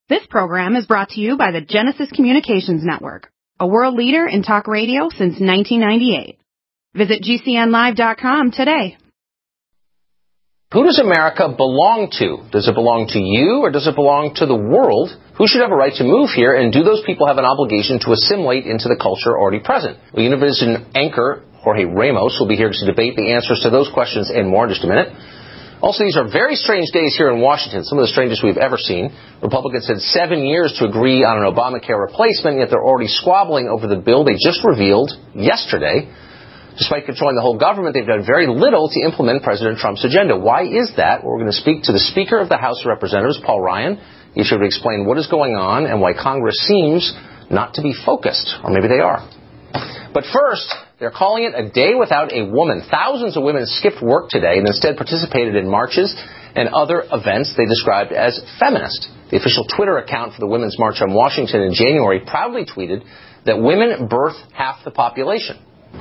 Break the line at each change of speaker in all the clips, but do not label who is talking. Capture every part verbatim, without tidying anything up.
This program is brought to you by the Genesis Communications Network, a world leader in talk radio since nineteen ninety-eight. Visit G C N live dot com today.
Who does America belong to? Does it belong to you or does it belong to the world? Who should have a right to move here, and do those people have an obligation to assimilate into the culture already present? Well, Univision anchor Jorge Ramos will be here to debate the answers to those questions and more in just a minute. Also, these are very strange days here in Washington, some of the strangest we've ever seen. Republicans had seven years to agree on an Obamacare replacement, yet they're already squabbling over the bill they just revealed yesterday. Despite controlling the whole government, they've done very little to implement President Trump's agenda. Why is that? Well, we're going to speak to the Speaker of the House of Representatives, Paul Ryan. He should explain what is going on and why Congress seems not to be focused. Or maybe they are. But first, they're calling it a day without a woman. Thousands of women skipped work today and instead participated in marches and other events they described as feminist. The official Twitter account for the Women's March on Washington in January proudly tweeted that women birth half the population.
A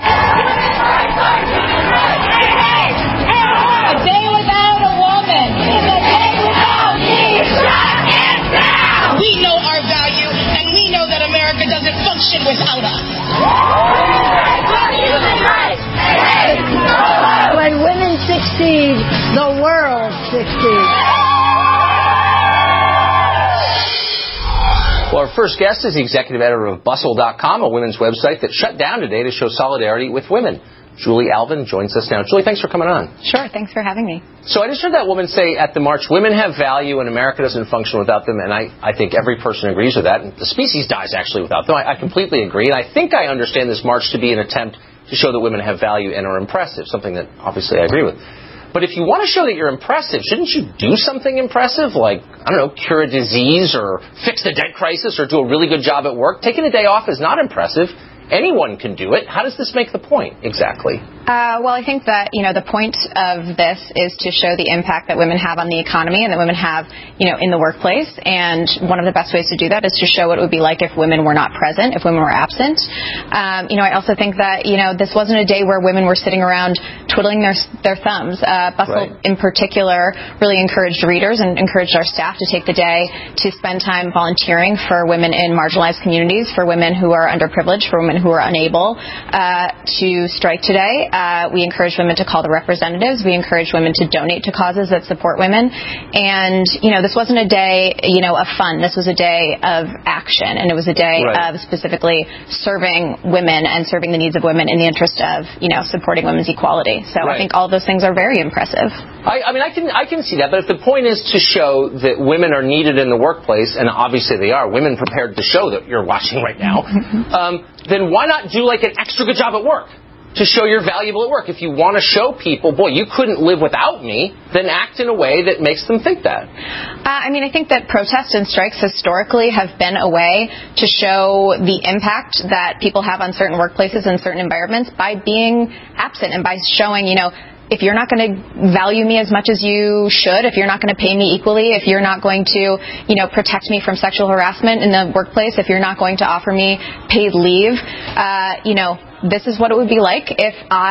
day without a woman is a day without me. Shut it down! We know our value, and we know that America doesn't function without us.
When women succeed, the world succeeds.
Well, our first guest is the executive editor of Bustle dot com, a women's website that shut down today to show solidarity with women. Julie Alvin joins us now. Julie, thanks for coming on.
Sure, thanks for having me.
So I just heard that woman say at the march, women have value and America doesn't function without them, and I, I think every person agrees with that. And the species dies actually without them. I, I completely agree, and I think I understand this march to be an attempt to show that women have value and are impressive, something that obviously I agree with. But if you want to show that you're impressive, shouldn't you do something impressive, like, I don't know, cure a disease or fix the debt crisis or do a really good job at work? Taking a day off is not impressive. Anyone can do it. How does this make the point exactly?
Uh, well, I think that, you know, the point of this is to show the impact that women have on the economy and that women have, you know, in the workplace. And one of the best ways to do that is to show what it would be like if women were not present, if women were absent. Um, you know, I also think that, you know, this wasn't a day where women were sitting around twiddling their their thumbs. Uh, Bustle, right. in particular, really encouraged readers and encouraged our staff to take the day to spend time volunteering for women in marginalized communities, for women who are underprivileged, for women who are unable uh, to strike today. Uh, we encourage women to call the representatives. We encourage women to donate to causes that support women. And, you know, this wasn't a day, you know, of fun. This was a day of action. And it was a day right. of specifically serving women and serving the needs of women in the interest of, you know, supporting women's equality. So right. I think all those things are very impressive.
I, I mean, I can I can see that. But if the point is to show that women are needed in the workplace, and obviously they are, women prepared to show that you're watching right now, um, then why not do like an extra good job at work? To show you're valuable at work. If you want to show people, boy, you couldn't live without me, then act in a way that makes them think that.
Uh, I mean, I think that protests and strikes historically have been a way to show the impact that people have on certain workplaces and certain environments by being absent and by showing, you know, if you're not going to value me as much as you should, if you're not going to pay me equally, if you're not going to, you know, protect me from sexual harassment in the workplace, if you're not going to offer me paid leave, uh, you know, this is what it would be like if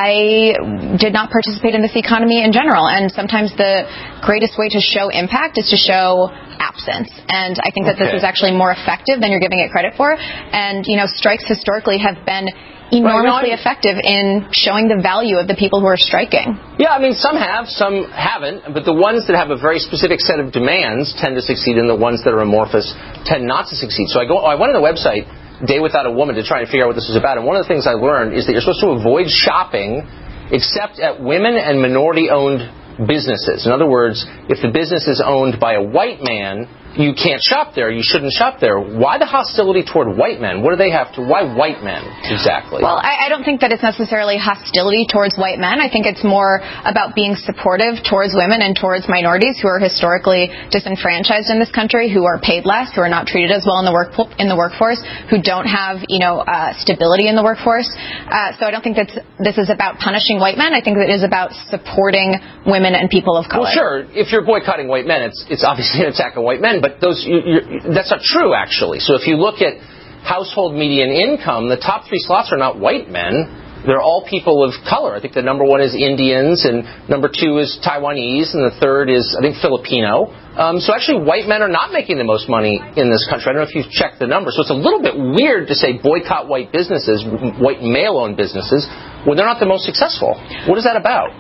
I did not participate in this economy in general. And sometimes the greatest way to show impact is to show absence. And I think that okay. this is actually more effective than you're giving it credit for. And, you know, strikes historically have been enormously right, no, effective in showing the value of the people who are striking.
Yeah, I mean, some have, some haven't, but the ones that have a very specific set of demands tend to succeed, and the ones that are amorphous tend not to succeed. So I go, I went on the website, Day Without a Woman, to try and figure out what this is about, and one of the things I learned is that you're supposed to avoid shopping except at women and minority-owned businesses. In other words, if the business is owned by a white man, you can't shop there. You shouldn't shop there. Why the hostility toward white men? What do they have to? Why white men exactly?
Well, I, I don't think that it's necessarily hostility towards white men. I think it's more about being supportive towards women and towards minorities who are historically disenfranchised in this country, who are paid less, who are not treated as well in the work in the workforce, who don't have, you know, uh, stability in the workforce. Uh, so I don't think that this is about punishing white men. I think it is about supporting women and people of color.
Well, sure. If you're boycotting white men, it's it's obviously an attack on white men. But those, you, you, that's not true, actually. So if you look at household median income, the top three slots are not white men. they're all people of color. I think the number one is Indians, and number two is Taiwanese, and the third is, I think, Filipino. Um, so actually, white men are not making the most money in this country. I don't know if you've checked the numbers. So it's a little bit weird to say boycott white businesses, white male-owned businesses, when they're not the most successful. What is that about?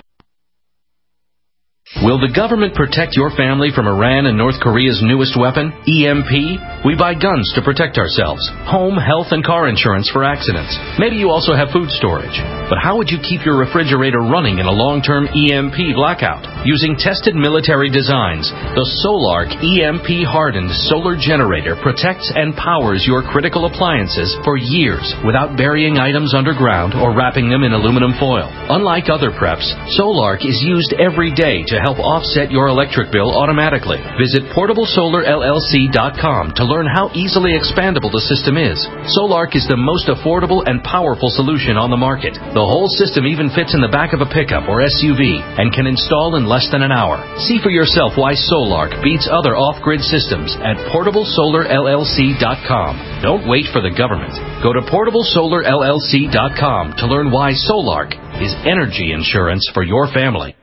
Will the government protect your family from Iran and North Korea's newest weapon, E M P? We buy guns to protect ourselves, home, health, and car insurance for accidents. Maybe you also have food storage. But how would you keep your refrigerator running in a long-term E M P blackout? Using tested military designs, the Solark E M P-hardened solar generator protects and powers your critical appliances for years without burying items underground or wrapping them in aluminum foil. Unlike other preps, Solark is used every day to help offset your electric bill automatically. Visit portable solar L L C dot com to learn how easily expandable the system is. Solark is the most affordable and powerful solution on the market. The whole system even fits in the back of a pickup or S U V and can install in less than an hour. See for yourself why Solark beats other off-grid systems at portable solar L L C dot com. Don't wait for the government. Go to portable solar L L C dot com to learn why Solark is energy insurance for your family.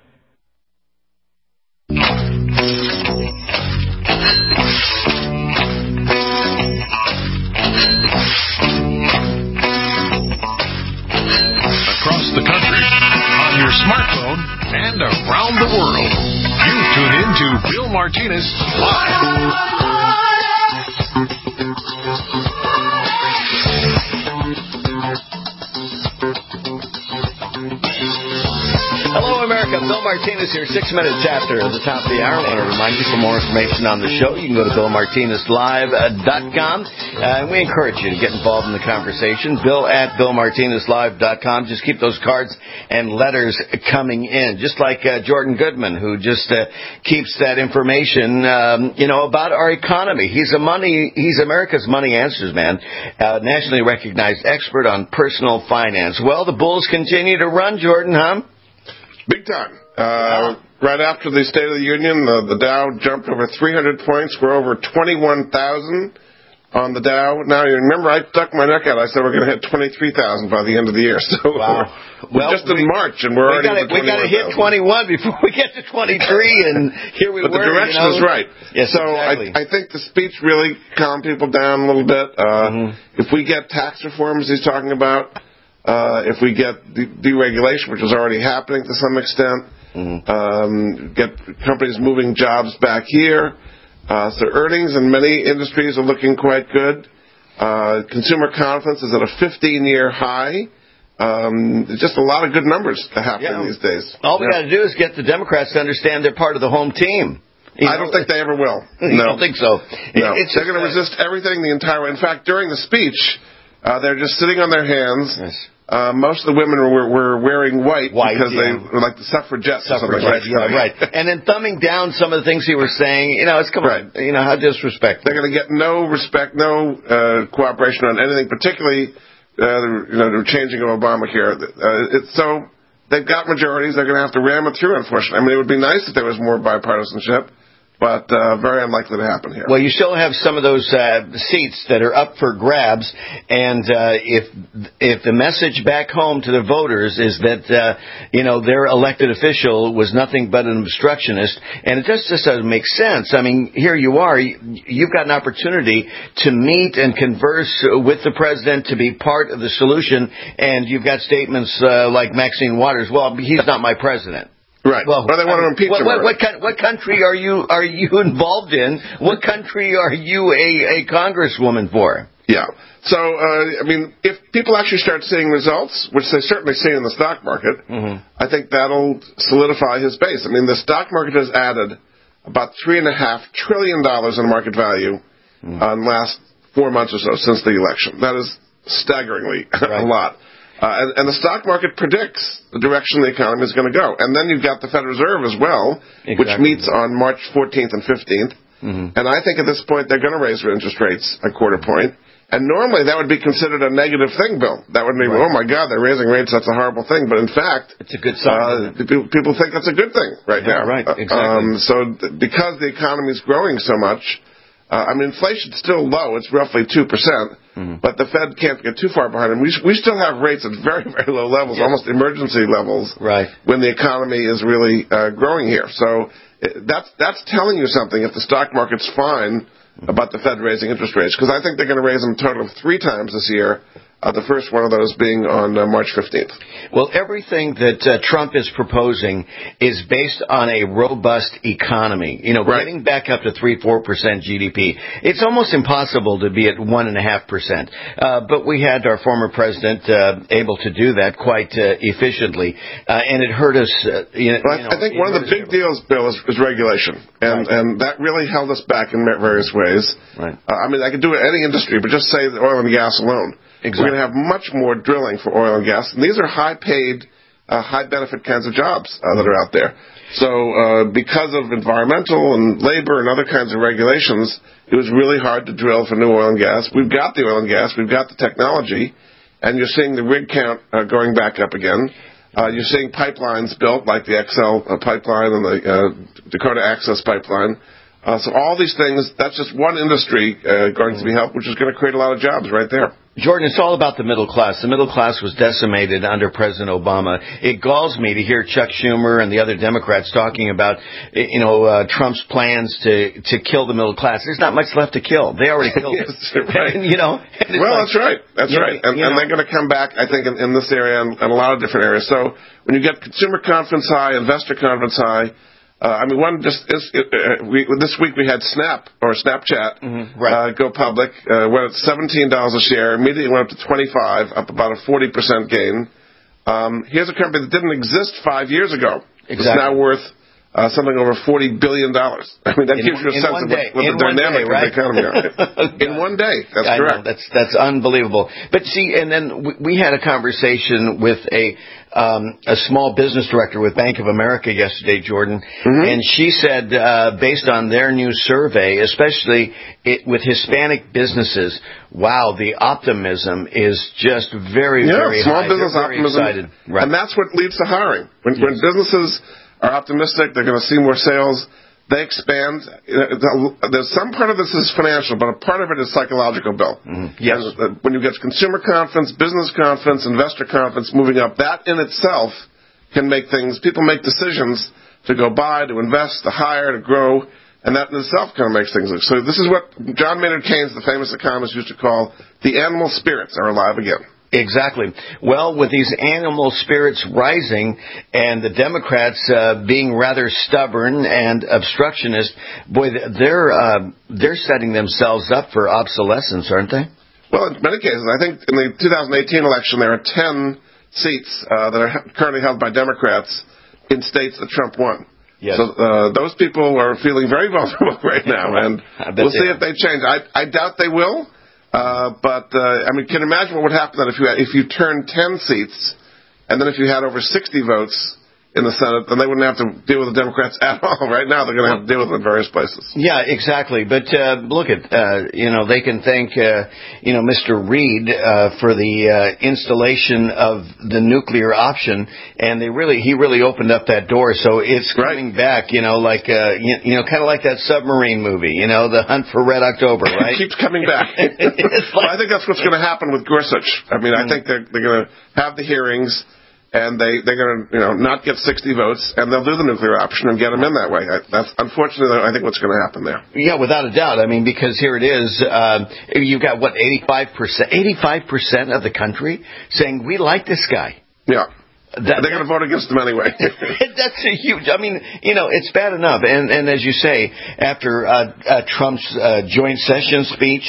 Across the country, on your smartphone, and around the world, you tune in to Bill Martinez Live.
Hello, America. Bill Martinez here, six minutes after the top of the hour. I want to remind you, for more information on the show, you can go to bill martinez live dot com. Uh, and we encourage you to get involved in the conversation. Bill at bill martinez live dot com. Just keep those cards and letters coming in. Just like uh, Jordan Goodman, who just uh, keeps that information, um, you know, about our economy. He's a money, he's America's Money Answers man, uh, nationally recognized expert on personal finance. Well, the bulls continue to run, Jordan, huh?
Big time. Uh, right after the State of the Union, the, the Dow jumped over three hundred points. We're over twenty-one thousand on the Dow. Now, you remember, I stuck my neck out. I said we're going to hit twenty-three thousand by the end of the year. So
wow.
we're, we're
well,
just in
we,
March, and we're
we
already
gotta,
at
we got to hit twenty-one before we get to twenty-three, and here we
but
were.
But the direction
you know?
is right.
Yes,
so
exactly.
I, I think the speech really calmed people down a little bit. Uh, mm-hmm. If we get tax reforms he's talking about, uh, if we get de- deregulation, which is already happening to some extent, Mm-hmm. Um, get companies moving jobs back here. Uh, so earnings in many industries are looking quite good. Uh, consumer confidence is at a fifteen-year high. Um, just a lot of good numbers happening yeah. these days.
All we
yeah.
got to do is get the Democrats to understand they're part of the home team. You
I know? don't think they ever will.
You
No.
don't think so?
No.
It's
they're going to resist everything the entire way. In fact, during the speech, uh, they're just sitting on their hands. Yes. Uh, most of the women were, were wearing white, white because yeah. they were like the suffragettes.
Suffragettes, yeah, right. And then thumbing down some of the things he was saying. You know, it's come right. on. You know, how disrespectful.
They're going to get no respect, no uh, cooperation on anything, particularly uh, you know the changing of Obamacare. Uh, it's so they've got majorities. They're going to have to ram it through. Unfortunately, I mean, it would be nice if there was more bipartisanship. But uh, very unlikely to happen here.
Well, you still have some of those uh, seats that are up for grabs, and uh, if if the message back home to the voters is that uh, you know their elected official was nothing but an obstructionist, and it just just doesn't make sense. I mean, here you are, you've got an opportunity to meet and converse with the president, to be part of the solution, and you've got statements uh, like Maxine Waters. Well, he's not my president.
Right. Well, well they want to impeach
what,
him.
What, what, what country are you are you involved in? What country are you a, a congresswoman for?
Yeah. So, uh, I mean, if people actually start seeing results, which they certainly see in the stock market, mm-hmm. I think that'll solidify his base. I mean, the stock market has added about three and a half trillion dollars in market value mm-hmm. uh, in the last four months or so since the election. That is staggeringly right. a lot. Uh, and, and the stock market predicts the direction the economy is going to go. And then you've got the Federal Reserve as well, exactly. which meets on March fourteenth and fifteenth. Mm-hmm. And I think at this point they're going to raise interest rates a quarter point. And normally that would be considered a negative thing, Bill. That would mean, right. oh, my God, they're raising rates. That's a horrible thing. But in fact,
it's a good sign.
Uh, people, people think that's a good thing right
yeah,
now.
Right, exactly.
Um, so th- because the economy is growing so much, Uh, I mean, inflation's still low. It's roughly two percent. Mm-hmm. But the Fed can't get too far behind them. We, we still have rates at very, very low levels, yes. almost emergency levels,
right.
when the economy is really uh, growing here. So it, that's that's telling you something if the stock market's fine about the Fed raising interest rates, because I think they're going to raise them a total of three times this year. Uh, the first one of those being on uh, March fifteenth.
Well, everything that uh, Trump is proposing is based on a robust economy. You know,
right.
getting back up to three, four percent G D P. It's almost impossible to be at one and a half percent. But we had our former president uh, able to do that quite uh, efficiently, uh, and it hurt us. Uh, you know,
well, I, I think one of the big deals, Bill, is, is regulation, and right. and that really held us back in various ways.
Right.
Uh, I mean, I could do it in any industry, but just say the oil and gas alone.
Exactly.
We're going to have much more drilling for oil and gas. And these are high-paid, uh, high-benefit kinds of jobs uh, that are out there. So uh, because of environmental and labor and other kinds of regulations, it was really hard to drill for new oil and gas. We've got the oil and gas. We've got the technology. And you're seeing the rig count uh, going back up again. Uh, you're seeing pipelines built, like the X L uh, pipeline and the uh, Dakota Access pipeline. Uh, so all these things, that's just one industry uh, going to be helped, which is going to create a lot of jobs right there.
Jordan, it's all about the middle class. The middle class was decimated under President Obama. It galls me to hear Chuck Schumer and the other Democrats talking about, you know, uh, Trump's plans to to kill the middle class. There's not much left to kill. They already killed it.
Right.
And, you know.
Well, like, that's right. That's right. And, and they're going to come back, I think, in, in this area and, and a lot of different areas. So when you get consumer confidence high, investor confidence high, Uh, I mean, one just is, uh, we, this week we had Snap or Snapchat
mm-hmm, right.
uh, go public. Uh, went at seventeen dollars a share. Immediately went up to twenty-five, up about a forty percent gain. Um, here's a company that didn't exist five years ago.
Exactly.
It's now worth uh, something over forty billion dollars. I mean, that
in,
gives you a sense of what, what the dynamic
day, right?
of the economy are. In one day. That's
I
correct.
Know, that's that's unbelievable. But see, and then we, we had a conversation with a um, a small business director with Bank of America yesterday, Jordan,
mm-hmm.
and she said, uh, based on their new survey, especially it, with Hispanic businesses, wow, the optimism is just very,
yeah,
very
small
high.
business
They're very
optimism,
excited. Right.
And that's what leads to hiring. When,
yes.
when businesses are optimistic, they're going to see more sales. They expand. There's some part of this is financial, but a part of it is psychological, Bill.
Mm-hmm. Yes.
And when you get consumer confidence, business confidence, investor confidence moving up, that in itself can make things, people make decisions to go buy, to invest, to hire, to grow, and that in itself kind of makes things look. So this is what John Maynard Keynes, the famous economist, used to call the animal spirits are alive again.
Exactly. Well, with these animal spirits rising and the Democrats uh, being rather stubborn and obstructionist, boy, they're uh, they're setting themselves up for obsolescence, aren't they?
Well, in many cases, I think in the two thousand eighteen election there are ten seats uh, that are currently held by Democrats in states that Trump won.
Yes.
So uh, those people are feeling very vulnerable right now, and we'll see if they change. I, I doubt they will. Uh, but, uh, I mean, can you imagine what would happen then if you had, if you turned ten seats, and then if you had over sixty votes in the Senate, then they wouldn't have to deal with the Democrats at all. Right now, they're going to have to deal with them in various places.
Yeah, exactly. But uh, look at, uh, you know, they can thank, uh, you know, Mister Reid uh, for the uh, installation of the nuclear option, and they really, he really opened up that door. So it's coming right. back, you know, like, uh, you, you know, kind of like that submarine movie, you know, The Hunt for Red October, right?
It keeps coming back.
like,
well, I think that's what's going to happen with Gorsuch. I mean, I think they're, they're going to have the hearings. And they, they're going to, you know, not get sixty votes, and they'll do the nuclear option and get them in that way. I, that's unfortunately, I think, what's going to happen there.
Yeah, without a doubt. I mean, because here it is. Uh, you've got, what, eighty-five percent? eighty-five percent of the country saying, we like this guy.
Yeah.
That,
they're going to vote against him anyway.
That's a huge, I mean, you know, it's bad enough. And, and as you say, after uh, uh, Trump's uh, joint session speech,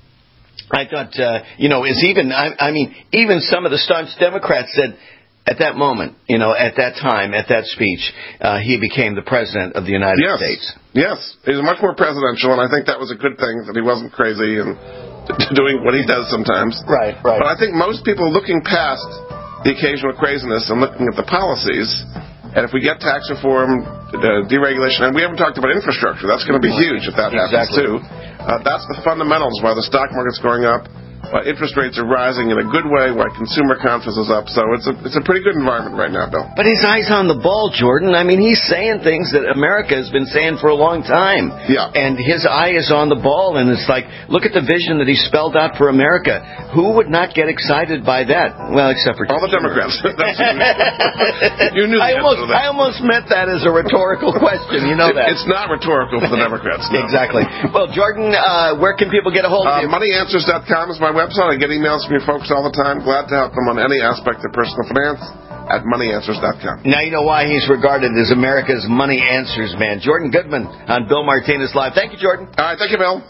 I thought, uh, you know, is even, I, I mean, even some of the staunch Democrats said, at that moment, you know, at that time, at that speech, uh, he became the president of the United
yes.
States.
Yes, he was much more presidential, and I think that was a good thing, that he wasn't crazy and doing what he does sometimes.
Right, right.
But I think most people looking past the occasional craziness and looking at the policies, and if we get tax reform, uh, deregulation, and we haven't talked about infrastructure, that's going to be huge if that
exactly.
happens too. Uh, that's the fundamentals why the stock market's going up. while interest rates are rising in a good way, while consumer confidence is up. So it's a it's a pretty good environment right now, Bill.
But his eye's on the ball, Jordan. I mean, he's saying things that America has been saying for a long time.
Yeah.
And his eye is on the ball, and it's like, look at the vision that he spelled out for America. Who would not get excited by that? Well, except for
all the Democrats. You knew the
I almost,
answer to that.
I almost meant that as a rhetorical question. You know
It,
that.
it's not rhetorical for the Democrats. No.
Exactly. Well, Jordan, uh, where can people get a hold of
Uh,
you?
money answers dot com is my website. I get emails from you folks all the time. Glad to help them on any aspect of personal finance at money answers dot com.
Now you know why he's regarded as America's money answers man. Jordan Goodman on Bill Martinez Live. Thank you, Jordan.
All right, thank you, Bill.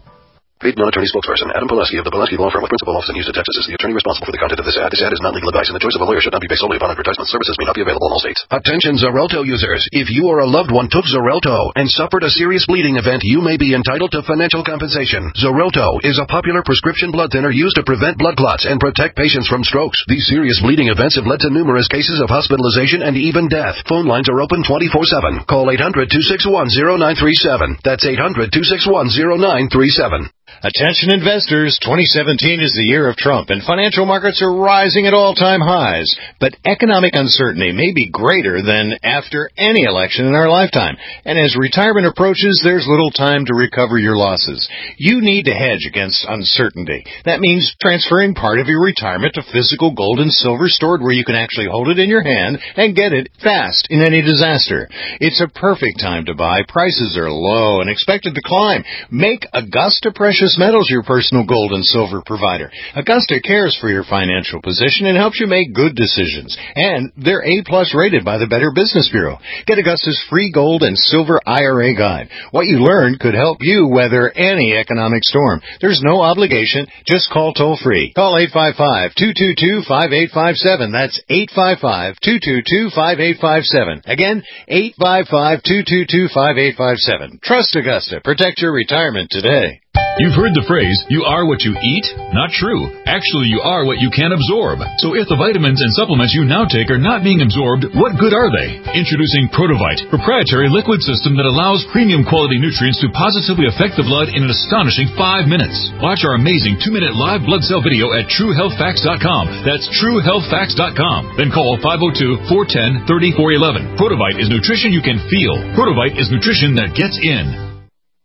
Paid non-attorney spokesperson Adam Pileski of the Pileski Law Firm with principal office in Houston, Texas is the attorney responsible for the content of this ad. This ad is not legal advice, and the choice of a lawyer should not be based solely upon advertisement. Services may not be available in all states.
Attention Xarelto users. If you or a loved one took Xarelto and suffered a serious bleeding event, you may be entitled to financial compensation. Xarelto is a popular prescription blood thinner used to prevent blood clots and protect patients from strokes. These serious bleeding events have led to numerous cases of hospitalization and even death. Phone lines are open twenty-four seven. Call eight hundred, two six one, zero nine three seven. That's eight hundred, two six one, zero nine three seven.
Attention investors, twenty seventeen is the year of Trump, and financial markets are rising at all-time highs. But economic uncertainty may be greater than after any election in our lifetime. And as retirement approaches, there's little time to recover your losses. You need to hedge against uncertainty. That means transferring part of your retirement to physical gold and silver stored where you can actually hold it in your hand and get it fast in any disaster. It's a perfect time to buy. Prices are low and expected to climb. Make Augusta Precious Metals your personal gold and silver provider. Augusta cares for your financial position and helps you make good decisions. And they're A-plus rated by the Better Business Bureau. Get Augusta's free gold and silver I R A guide. What you learn could help you weather any economic storm. There's no obligation. Just call toll-free. Call eight five five, two two two, five eight five seven. That's eight five five, two two two, five eight five seven. Again, eight five five, two two two, five eight five seven. Trust Augusta. Protect your retirement today.
You've heard the phrase, you are what you eat? Not true. Actually, you are what you can absorb. So if the vitamins and supplements you now take are not being absorbed, what good are they? Introducing Protovite, proprietary liquid system that allows premium quality nutrients to positively affect the blood in an astonishing five minutes. Watch our amazing two-minute live blood cell video at true health facts dot com. That's true health facts dot com. Then call five oh two, four one zero, three four one one. Protovite is nutrition you can feel. Protovite is nutrition that gets in.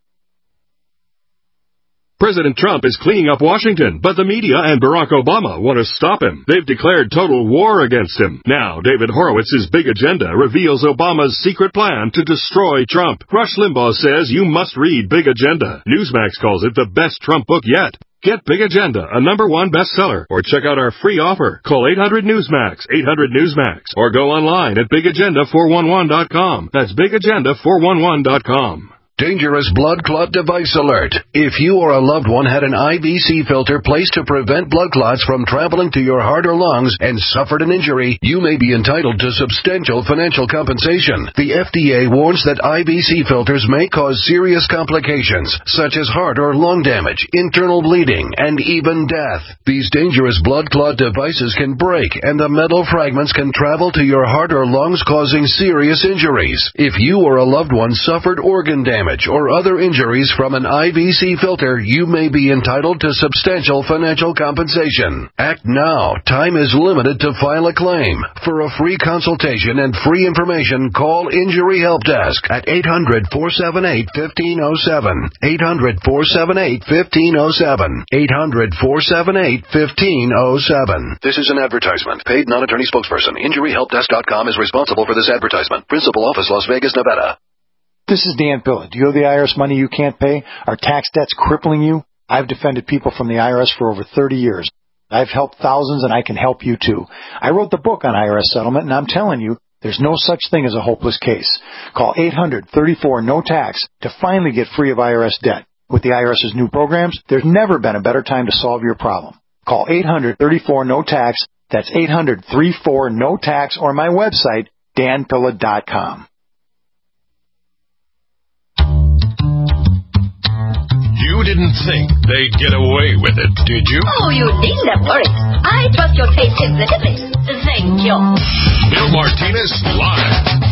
President Trump is cleaning up Washington, but the media and Barack Obama want to stop him. They've declared total war against him. Now, David Horowitz's Big Agenda reveals Obama's secret plan to destroy Trump. Rush Limbaugh says you must read Big Agenda. Newsmax calls it the best Trump book yet. Get Big Agenda, a number one bestseller, or check out our free offer. Call eight hundred Newsmax, eight hundred Newsmax, or go online at big agenda four one one dot com. That's big agenda four one one dot com.
Dangerous blood clot device alert. If you or a loved one had an I V C filter placed to prevent blood clots from traveling to your heart or lungs and suffered an injury, you may be entitled to substantial financial compensation. The F D A warns that I V C filters may cause serious complications, such as heart or lung damage, internal bleeding, and even death. These dangerous blood clot devices can break, and the metal fragments can travel to your heart or lungs, causing serious injuries. If you or a loved one suffered organ damage, or other injuries from an I V C filter, you may be entitled to substantial financial compensation. Act now. Time is limited to file a claim. For a free consultation and free information, call Injury Help Desk at eight hundred, four seven eight, one five zero seven. eight hundred, four seven eight, one five zero seven. eight hundred, four seven eight, one five zero seven.
This is an advertisement. Paid non-attorney spokesperson. Injury help desk dot com is responsible for this advertisement. Principal office, Las Vegas, Nevada.
This is Dan Pilla. Do you owe the I R S money you can't pay? Are tax debts crippling you? I've defended people from the I R S for over thirty years. I've helped thousands, and I can help you too. I wrote the book on I R S settlement, and I'm telling you, there's no such thing as a hopeless case. Call eight hundred, thirty-four, no tax to finally get free of I R S debt. With the IRS's new programs, there's never been a better time to solve your problem. Call eight hundred, thirty-four, no tax. That's eight hundred, thirty-four, no tax, or my website, dan pilla dot com.
You didn't think they'd get away with it, did you?
Oh, you needn't worry. I trust your taste implicitly. Thank you.
Bill Martinez Live.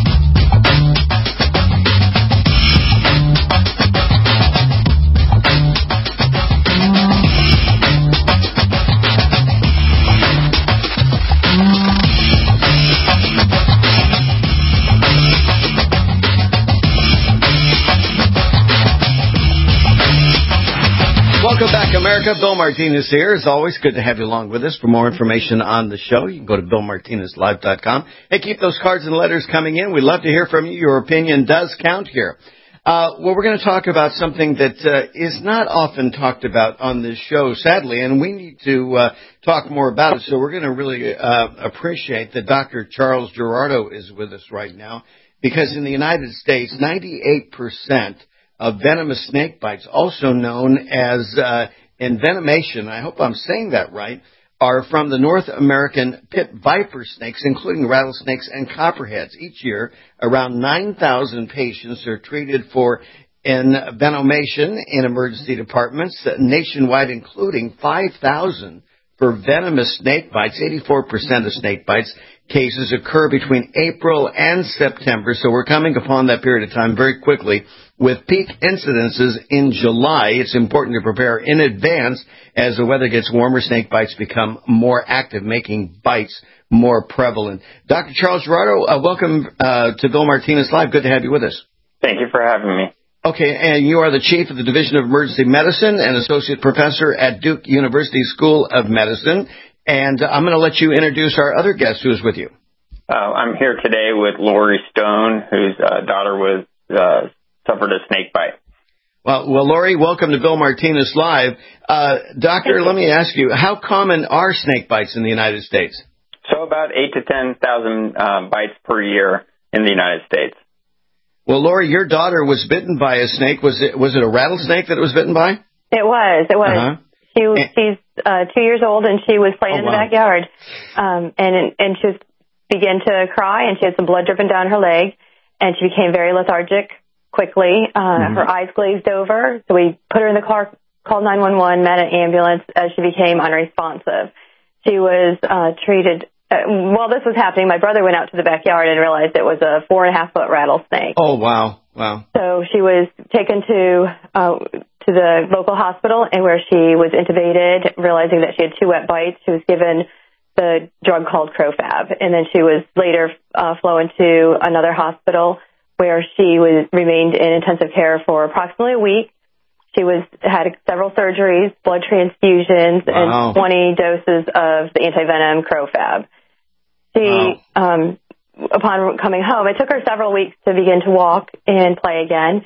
Welcome back, America. Bill Martinez here. As always, good to have you along with us. For more information on the show, you can go to bill martinez live dot com. Hey, keep those cards and letters coming in. We'd love to hear from you. Your opinion does count here. Uh, well, we're going to talk about something that uh, is not often talked about on this show, sadly, and we need to uh, talk more about it. So we're going to really uh, appreciate that Doctor Charles Gerardo is with us right now, because in the United States, ninety-eight percent of venomous snake bites, also known as uh, envenomation, I hope I'm saying that right, are from the North American pit viper snakes, including rattlesnakes and copperheads. Each year, around nine thousand patients are treated for envenomation in emergency departments nationwide, including five thousand for venomous snake bites. eighty-four percent of snake bites cases occur between April and September, so we're coming upon that period of time very quickly. With peak incidences in July, it's important to prepare in advance as the weather gets warmer. Snake bites become more active, making bites more prevalent. Doctor Charles Gerardo, uh, welcome uh, to Bill Martinez Live. Good to have you with us.
Thank you for having me.
Okay, and you are the chief of the Division of Emergency Medicine and associate professor at Duke University School of Medicine. And I'm going to let you introduce our other guest who is with you.
Uh, I'm here today with Lori Stone, whose uh, daughter was uh, suffered a snake bite.
Well, well, Lori, welcome to Bill Martinez Live. Uh, doctor, let me ask you, how common are snake bites in the United States?
So about eight to ten thousand uh, bites per year in the United States.
Well, Lori, your daughter was bitten by a snake. Was it was it a rattlesnake that it was bitten by?
It was. It was.
Uh-huh.
She she's uh, two years old, and she was playing
oh,
in the
wow.
backyard, um, and and she was, began to cry, and she had some blood dripping down her leg, and she became very lethargic quickly. Uh, mm-hmm. Her eyes glazed over, so we put her in the car, called nine one one, met an ambulance as she became unresponsive. She was uh, treated. Uh, while this was happening, my brother went out to the backyard and realized it was a four and a half foot rattlesnake.
Oh wow, wow!
So she was taken to uh, to the local hospital, and where she was intubated, realizing that she had two wet bites. She was given the drug called Crofab, and then she was later uh, flown to another hospital where she was remained in intensive care for approximately a week. She was had several surgeries, blood transfusions,
wow.
and twenty doses of the antivenom Crofab. She,
wow.
um, upon coming home, it took her several weeks to begin to walk and play again.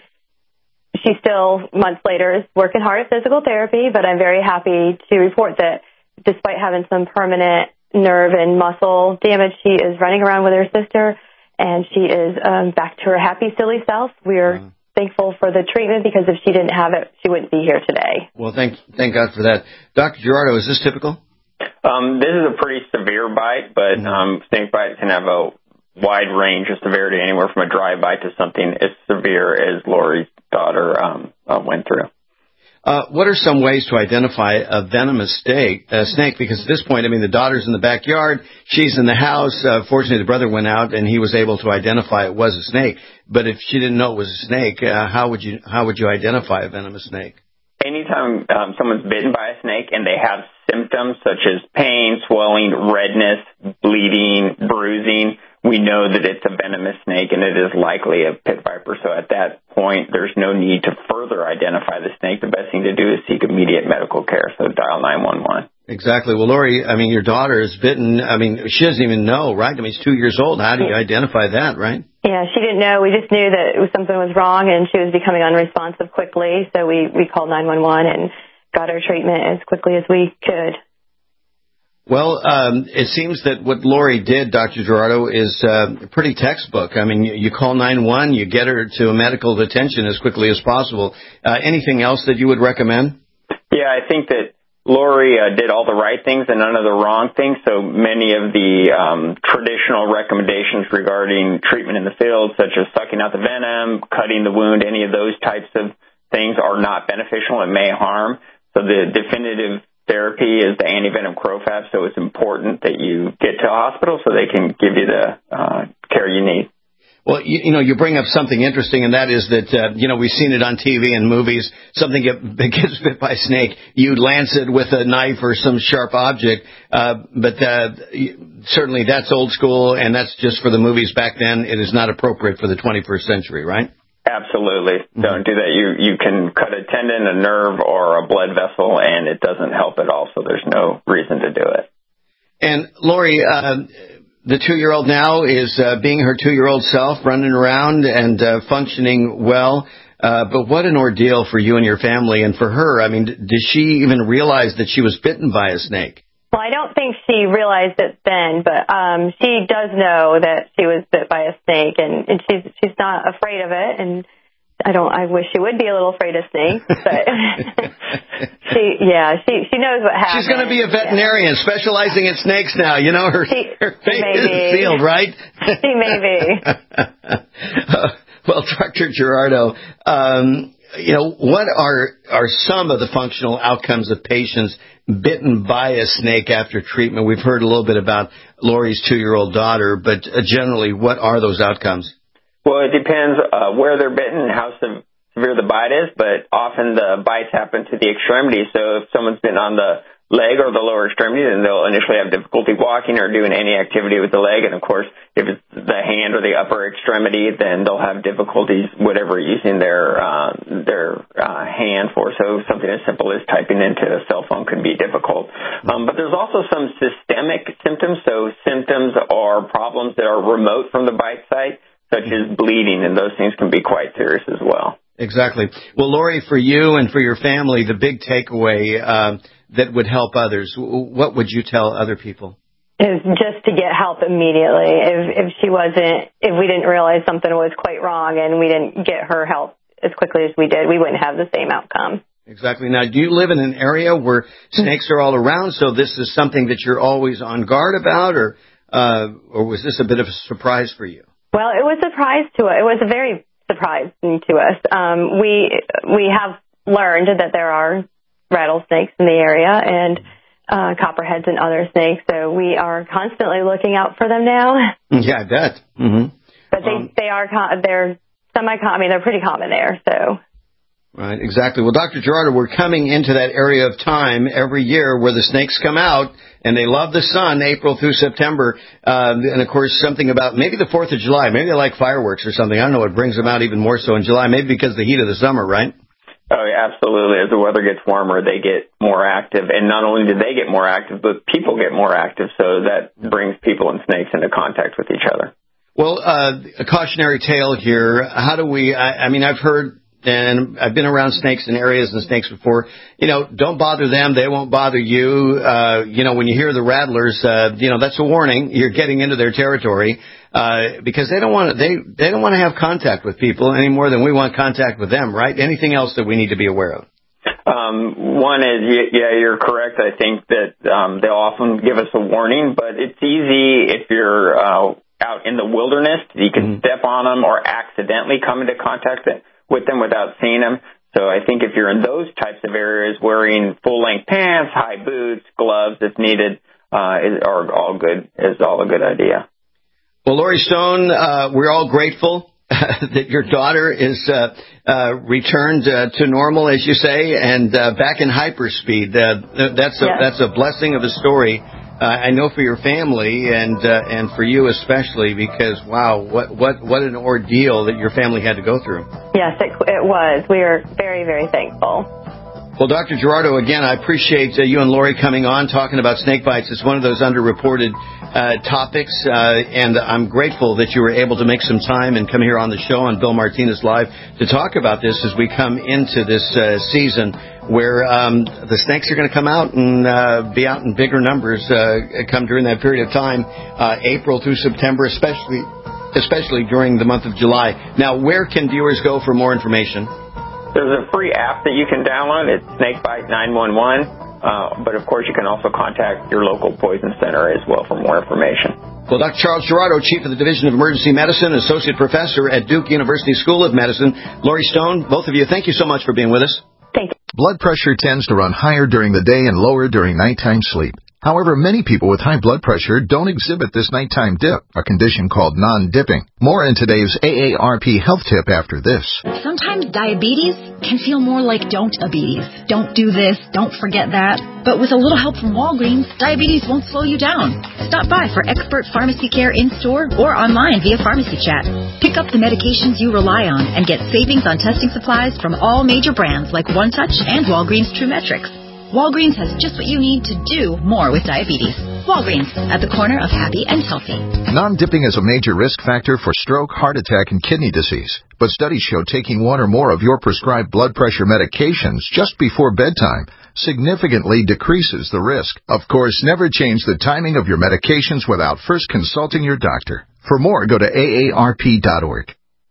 She still, months later, is working hard at physical therapy, but I'm very happy to report that despite having some permanent nerve and muscle damage, she is running around with her sister, and she is um, back to her happy, silly self. We are wow. thankful for the treatment, because if she didn't have it, she wouldn't be here today.
Well, thank thank God for that. Doctor Gerardo, is this typical?
Um, this is a pretty severe bite, but um, snake bites can have a wide range of severity, anywhere from a dry bite to something as severe as Lori's daughter um, uh, went through.
Uh, what are some ways to identify a venomous snake, uh, snake? Because at this point, I mean, the daughter's in the backyard, she's in the house. Uh, fortunately, the brother went out and he was able to identify it was a snake. But if she didn't know it was a snake, uh, how would you how would you identify a venomous snake?
Anytime um, someone's bitten by a snake and they have symptoms such as pain, swelling, redness, bleeding, bruising, we know that it's a venomous snake and it is likely a pit viper. So at that point, there's no need to further identify the snake. The best thing to do is seek immediate medical care, so dial nine one one.
Exactly. Well, Lori, I mean, your daughter is bitten. I mean, she doesn't even know, right? I mean, she's two years old. How do you identify that, right?
Yeah, she didn't know. We just knew that it was, something was wrong, and she was becoming unresponsive quickly. So we, we called nine one one and got her treatment as quickly as we could.
Well, um, it seems that what Lori did, Doctor Gerardo, is uh, pretty textbook. I mean, you, you call nine one one, you get her to a medical detention as quickly as possible. Uh, anything else that you would recommend?
Yeah, I think that Lori uh, did all the right things and none of the wrong things. So many of the um, traditional recommendations regarding treatment in the field, such as sucking out the venom, cutting the wound, any of those types of things are not beneficial and may harm. So the definitive therapy is the antivenom Crofab. So it's important that you get to a hospital so they can give you the uh, care you need.
Well, you, you know, you bring up something interesting, and that is that, uh, you know, we've seen it on T V and movies. Something get, gets bit by a snake, you lance it with a knife or some sharp object. Uh, but uh, certainly that's old school, and that's just for the movies back then. It is not appropriate for the twenty-first century, right?
Absolutely. Mm-hmm. Don't do that. You you can cut a tendon, a nerve, or a blood vessel, and it doesn't help at all, so there's no reason to do it.
And, Lori, uh, the two-year-old now is uh, being her two-year-old self, running around and uh, functioning well. Uh, but what an ordeal for you and your family. And for her, I mean, did she even realize that she was bitten by a snake?
Well, I don't think she realized it then, but um, she does know that she was bit by a snake, and, and she's she's not afraid of it. And I don't. I wish she would be a little afraid of snakes, but she, yeah, she she knows what happened.
She's going to be a veterinarian yeah. specializing in snakes now. You know, her, she, her fate is sealed, right?
She may be.
uh, well, Doctor Gerardo, um, you know, what are are some of the functional outcomes of patients bitten by a snake after treatment? We've heard a little bit about Lori's two-year-old daughter, but uh, generally, what are those outcomes?
Well, it depends uh, where they're bitten and how severe the bite is, but often the bites happen to the extremity. So if someone's bitten on the leg or the lower extremity, then they'll initially have difficulty walking or doing any activity with the leg. And, of course, if it's the hand or the upper extremity, then they'll have difficulties, whatever, using their uh, their uh, hand for. So something as simple as typing into a cell phone could be difficult. Um, but there's also some systemic symptoms. So symptoms are problems that are remote from the bite site, such as bleeding, and those things can be quite serious as well.
Exactly. Well, Lori, for you and for your family, the big takeaway uh, that would help others, what would you tell other people?
Is just to get help immediately. If, if she wasn't, if we didn't realize something was quite wrong and we didn't get her help as quickly as we did, we wouldn't have the same outcome.
Exactly. Now, do you live in an area where snakes are all around, so this is something that you're always on guard about, or uh, or was this a bit of a surprise for you?
Well, it was a surprise to us. It was a very surprising to us. Um, we we have learned that there are rattlesnakes in the area and uh, copperheads and other snakes, so we are constantly looking out for them now.
Yeah, I bet. Mm-hmm.
But they um, they are they're semi common. I mean, they're pretty common there. So.
Right, exactly. Well, Doctor Gerardo, we're coming into that area of time every year where the snakes come out, and they love the sun, April through September. Uh, and, of course, something about maybe the fourth of July. Maybe they like fireworks or something. I don't know. It brings them out even more so in July, maybe because of the heat of the summer, right?
Oh, yeah, absolutely. As the weather gets warmer, they get more active. And not only do they get more active, but people get more active, so that brings people and snakes into contact with each other.
Well, uh, a cautionary tale here. How do we, I, I mean, I've heard, and I've been around snakes in areas and snakes before. You know, don't bother them. They won't bother you. Uh, you know, when you hear the rattlers, uh, you know, that's a warning. You're getting into their territory, uh, because they don't want to, they, they don't want to have contact with people any more than we want contact with them, right? Anything else that we need to be aware of?
Um, one is, yeah, you're correct. I think that, um, they'll often give us a warning, but it's easy if you're, uh, out in the wilderness. You can mm-hmm. step on them or accidentally come into contact with them without seeing them. So I think if you're in those types of areas, wearing full-length pants, high boots, gloves if needed, uh, is, are all good, is all a good idea.
Well, Lori Stone, uh, we're all grateful that your daughter is uh, uh, returned uh, to normal, as you say, and uh, back in hyperspeed. Uh, that's a, yes. that's a blessing of a story. Uh, I know for your family and uh, and for you especially, because wow, what what what an ordeal that your family had to go through.
Yes, it, it was. We are very very thankful.
Well, Doctor Gerardo, again, I appreciate uh, you and Lori coming on talking about snake bites. It's one of those underreported uh, topics, uh, and I'm grateful that you were able to make some time and come here on the show on Bill Martinez Live to talk about this as we come into this uh, season where um, the snakes are going to come out and uh, be out in bigger numbers uh, come during that period of time, uh, April through September, especially especially during the month of July. Now, where can viewers go for more information?
There's a free app that you can download. It's Snakebite nine one one. Uh, but, of course, you can also contact your local poison center as well for more information.
Well, Doctor Charles Gerardo, Chief of the Division of Emergency Medicine, Associate Professor at Duke University School of Medicine. Lori Stone, both of you, thank you so much for being with us.
Thank you.
Blood pressure tends to run higher during the day and lower during nighttime sleep. However, many people with high blood pressure don't exhibit this nighttime dip, a condition called non-dipping. More in today's A A R P health tip after this.
Sometimes diabetes can feel more like don't-abetes. Don't do this, don't forget that. But with a little help from Walgreens, diabetes won't slow you down. Stop by for expert pharmacy care in-store or online via pharmacy chat. Pick up the medications you rely on and get savings on testing supplies from all major brands like One Touch and Walgreens TrueMetrics. Walgreens has just what you need to do more with diabetes. Walgreens, at the corner of happy and healthy.
Non-dipping is a major risk factor for stroke, heart attack, and kidney disease. But studies show taking one or more of your prescribed blood pressure medications just before bedtime significantly decreases the risk. Of course, never change the timing of your medications without first consulting your doctor. For more, go to A A R P dot org.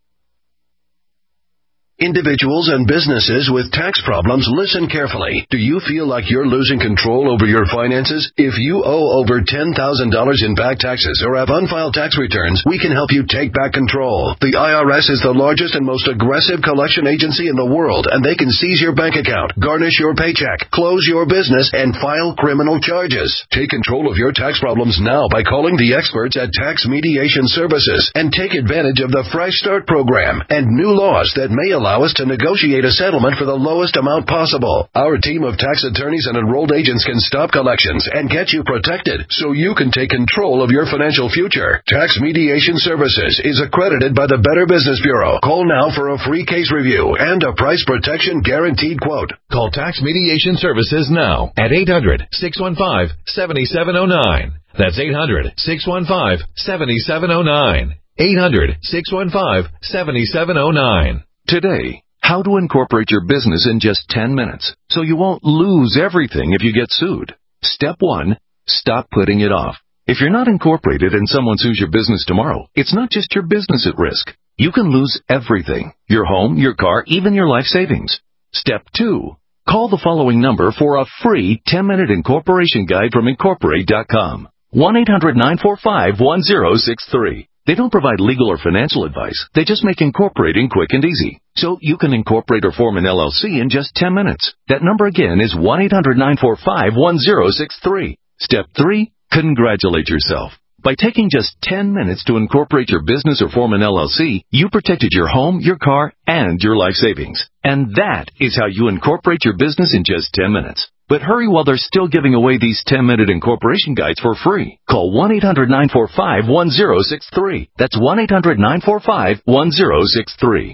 Individuals and businesses with tax problems, listen carefully. Do you feel like you're losing control over your finances? If you owe over ten thousand dollars in back taxes or have unfiled tax returns, we can help you take back control. The I R S is the largest and most aggressive collection agency in the world, and they can seize your bank account, garnish your paycheck, close your business, and file criminal charges. Take control of your tax problems now by calling the experts at Tax Mediation Services and take advantage of the Fresh Start program and new laws that may allow us to negotiate a settlement for the lowest amount possible. Our team of tax attorneys and enrolled agents can stop collections and get you protected so you can take control of your financial future. Tax Mediation Services is accredited by the Better Business Bureau. Call now for a free case review and a price protection guaranteed quote.
Call Tax Mediation Services now at eight hundred, six one five, seven seven zero nine. That's eight hundred, six one five, seven seven zero nine. eight hundred, six one five, seven seven zero nine.
Today, how to incorporate your business in just ten minutes so you won't lose everything if you get sued. Step one, stop putting it off. If you're not incorporated and someone sues your business tomorrow, it's not just your business at risk. You can lose everything, your home, your car, even your life savings. Step two, call the following number for a free ten-minute incorporation guide from Incorporate dot com. one eight hundred, nine four five, one zero six three. They don't provide legal or financial advice. They just make incorporating quick and easy. So you can incorporate or form an L L C in just ten minutes. That number again is one eight hundred, nine four five, one zero six three. Step three, congratulate yourself. By taking just ten minutes to incorporate your business or form an L L C, you protected your home, your car, and your life savings. And that is how you incorporate your business in just ten minutes. But hurry while they're still giving away these ten-minute incorporation guides for free. Call one eight hundred, nine four five, one zero six three. That's one eight hundred, nine four five, one zero six three.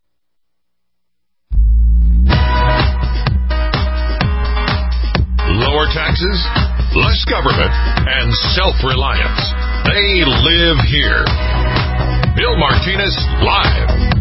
Lower taxes, less government, and self-reliance. They live here. Bill Martinez, live.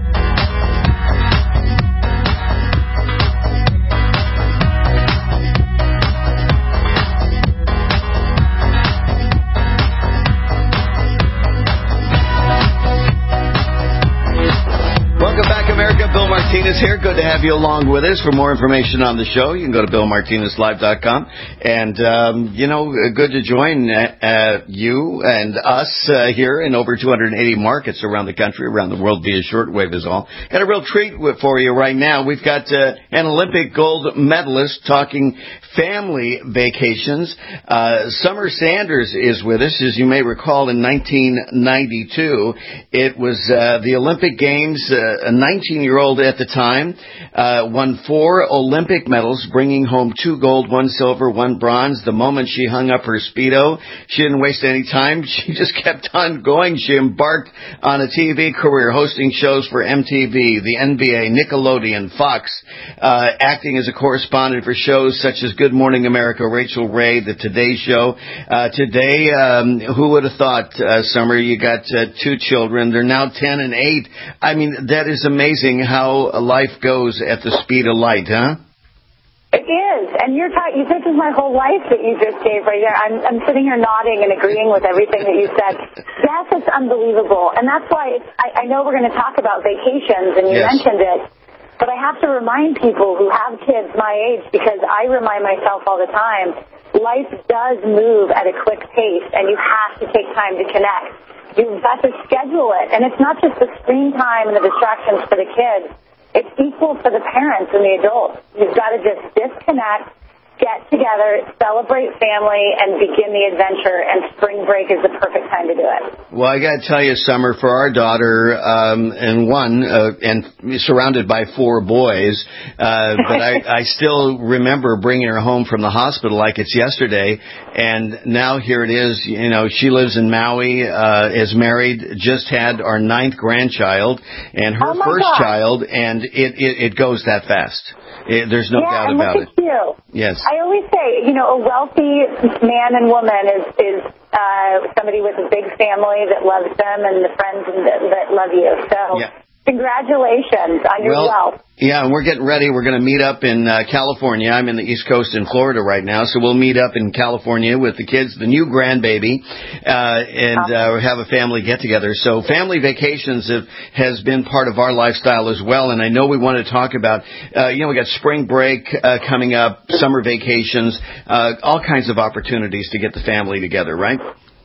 Welcome back, America. Bill Martinez here. Good to have you along with us. For more information on the show, you can go to bill martinez live dot com. And, um, you know, good to join uh, you and us uh, here in over two hundred eighty markets around the country, around the world via shortwave is all. Got a real treat for you right now. We've got uh, an Olympic gold medalist talking family vacations. Uh, Summer Sanders is with us. As you may recall, in nineteen ninety-two, it was uh, the Olympic Games. Uh, a nineteen-year-old at the time, uh, won four Olympic medals, bringing home two gold, one silver, one bronze. The moment she hung up her Speedo, she didn't waste any time. She just kept on going. She embarked on a T V career, hosting shows for M T V, the N B A, Nickelodeon, Fox, uh, acting as a correspondent for shows such as Good Morning America, Rachel Ray, The Today Show. Uh, today, um, who would have thought, uh, Summer, you got uh, two children. They're now ten and eight. I mean, that is amazing how life goes at the speed of light, huh?
It is, and you're talking. You said this is my whole life that you just gave right there. I'm, I'm sitting here nodding and agreeing with everything that you said. Yes, it's unbelievable, and that's why it's, I, I know we're going to talk about vacations, and you yes. mentioned it, but I have to remind people who have kids my age, because I remind myself all the time, life does move at a quick pace, and you have to take time to connect. You've got to schedule it, and it's not just the screen time and the distractions for the kids. It's equal for the parents and the adults. You've got to just disconnect get together, celebrate family, and begin the adventure, and spring break is the perfect time to do it.
Well, I got to tell you, Summer, for our daughter, um, and one, uh, and surrounded by four boys, uh, but I, I still remember bringing her home from the hospital like it's yesterday, and now here it is. You know, she lives in Maui, uh, is married, just had our ninth grandchild, and her
oh
first
God.
child, and it, it, it goes that fast. It, there's no
yeah,
doubt
and
about
look
it.
at you.
Yes.
I always say, you know, a wealthy man and woman is is uh, somebody with a big family that loves them and the friends that, that love you. So
Yeah.
Congratulations on your
well,
wealth.
Yeah, and we're getting ready. We're going to meet up in uh, California. I'm in the East Coast in Florida right now, so we'll meet up in California with the kids, the new grandbaby, uh, and uh, have a family get-together. So family vacations have, has been part of our lifestyle as well, and I know we want to talk about, uh, you know, we got spring break uh, coming up, summer vacations, uh, all kinds of opportunities to get the family together, right?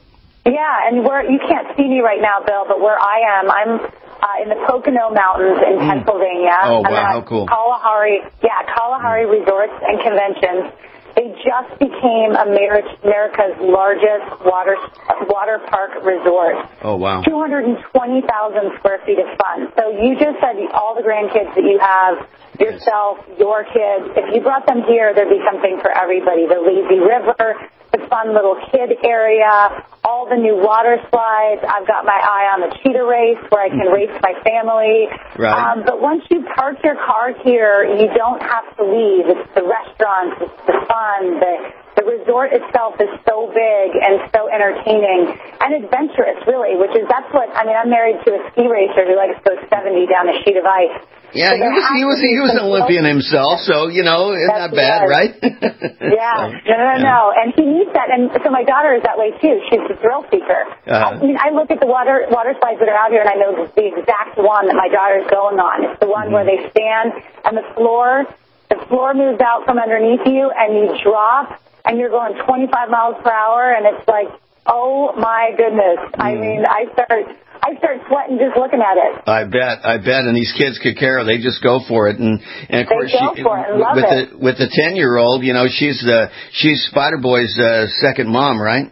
Yeah, and we're, you can't see me right now, Bill, but where I am, I'm uh, in the Pocono Mountains in mm. Pennsylvania.
Oh, wow,
I'm at
how cool.
Kalahari, yeah, Kalahari mm. Resorts and Conventions. They just became America's largest water water park resort.
Oh, wow.
two hundred twenty thousand square feet of fun. So you just said all the grandkids that you have, yourself, your kids, if you brought them here, there'd be something for everybody. The lazy river, the fun little kid area, all the new water slides. I've got my eye on the cheetah race where I can race my family.
Right.
Um, but once you park your car here, you don't have to leave. It's the restaurants, it's the fun, the, the resort itself is so big and so entertaining and adventurous, really, which is, that's what, I mean, I'm married to a ski racer who likes to go seventy down a sheet of ice.
Yeah,
so
he was he was he was an Olympian himself, so you know, it's not bad, right?
yeah,
so,
no, no, no,
yeah.
no, and he needs that, and so my daughter is that way too. She's a thrill seeker.
Uh,
I mean, I look at the water water slides that are out here, and I know the exact one that my daughter is going on. It's the one mm-hmm. where they stand and the floor the floor moves out from underneath you, and you drop, and you're going twenty-five miles per hour, and it's like, oh my goodness! Mm. I mean, I start. I start sweating just looking at it.
I bet, I bet, and these kids could care. They just go for it, and and of
they
course,
go
she,
for it and love
with
it.
the with the ten year old, you know, she's the she's Spider Boy's uh, second mom, right?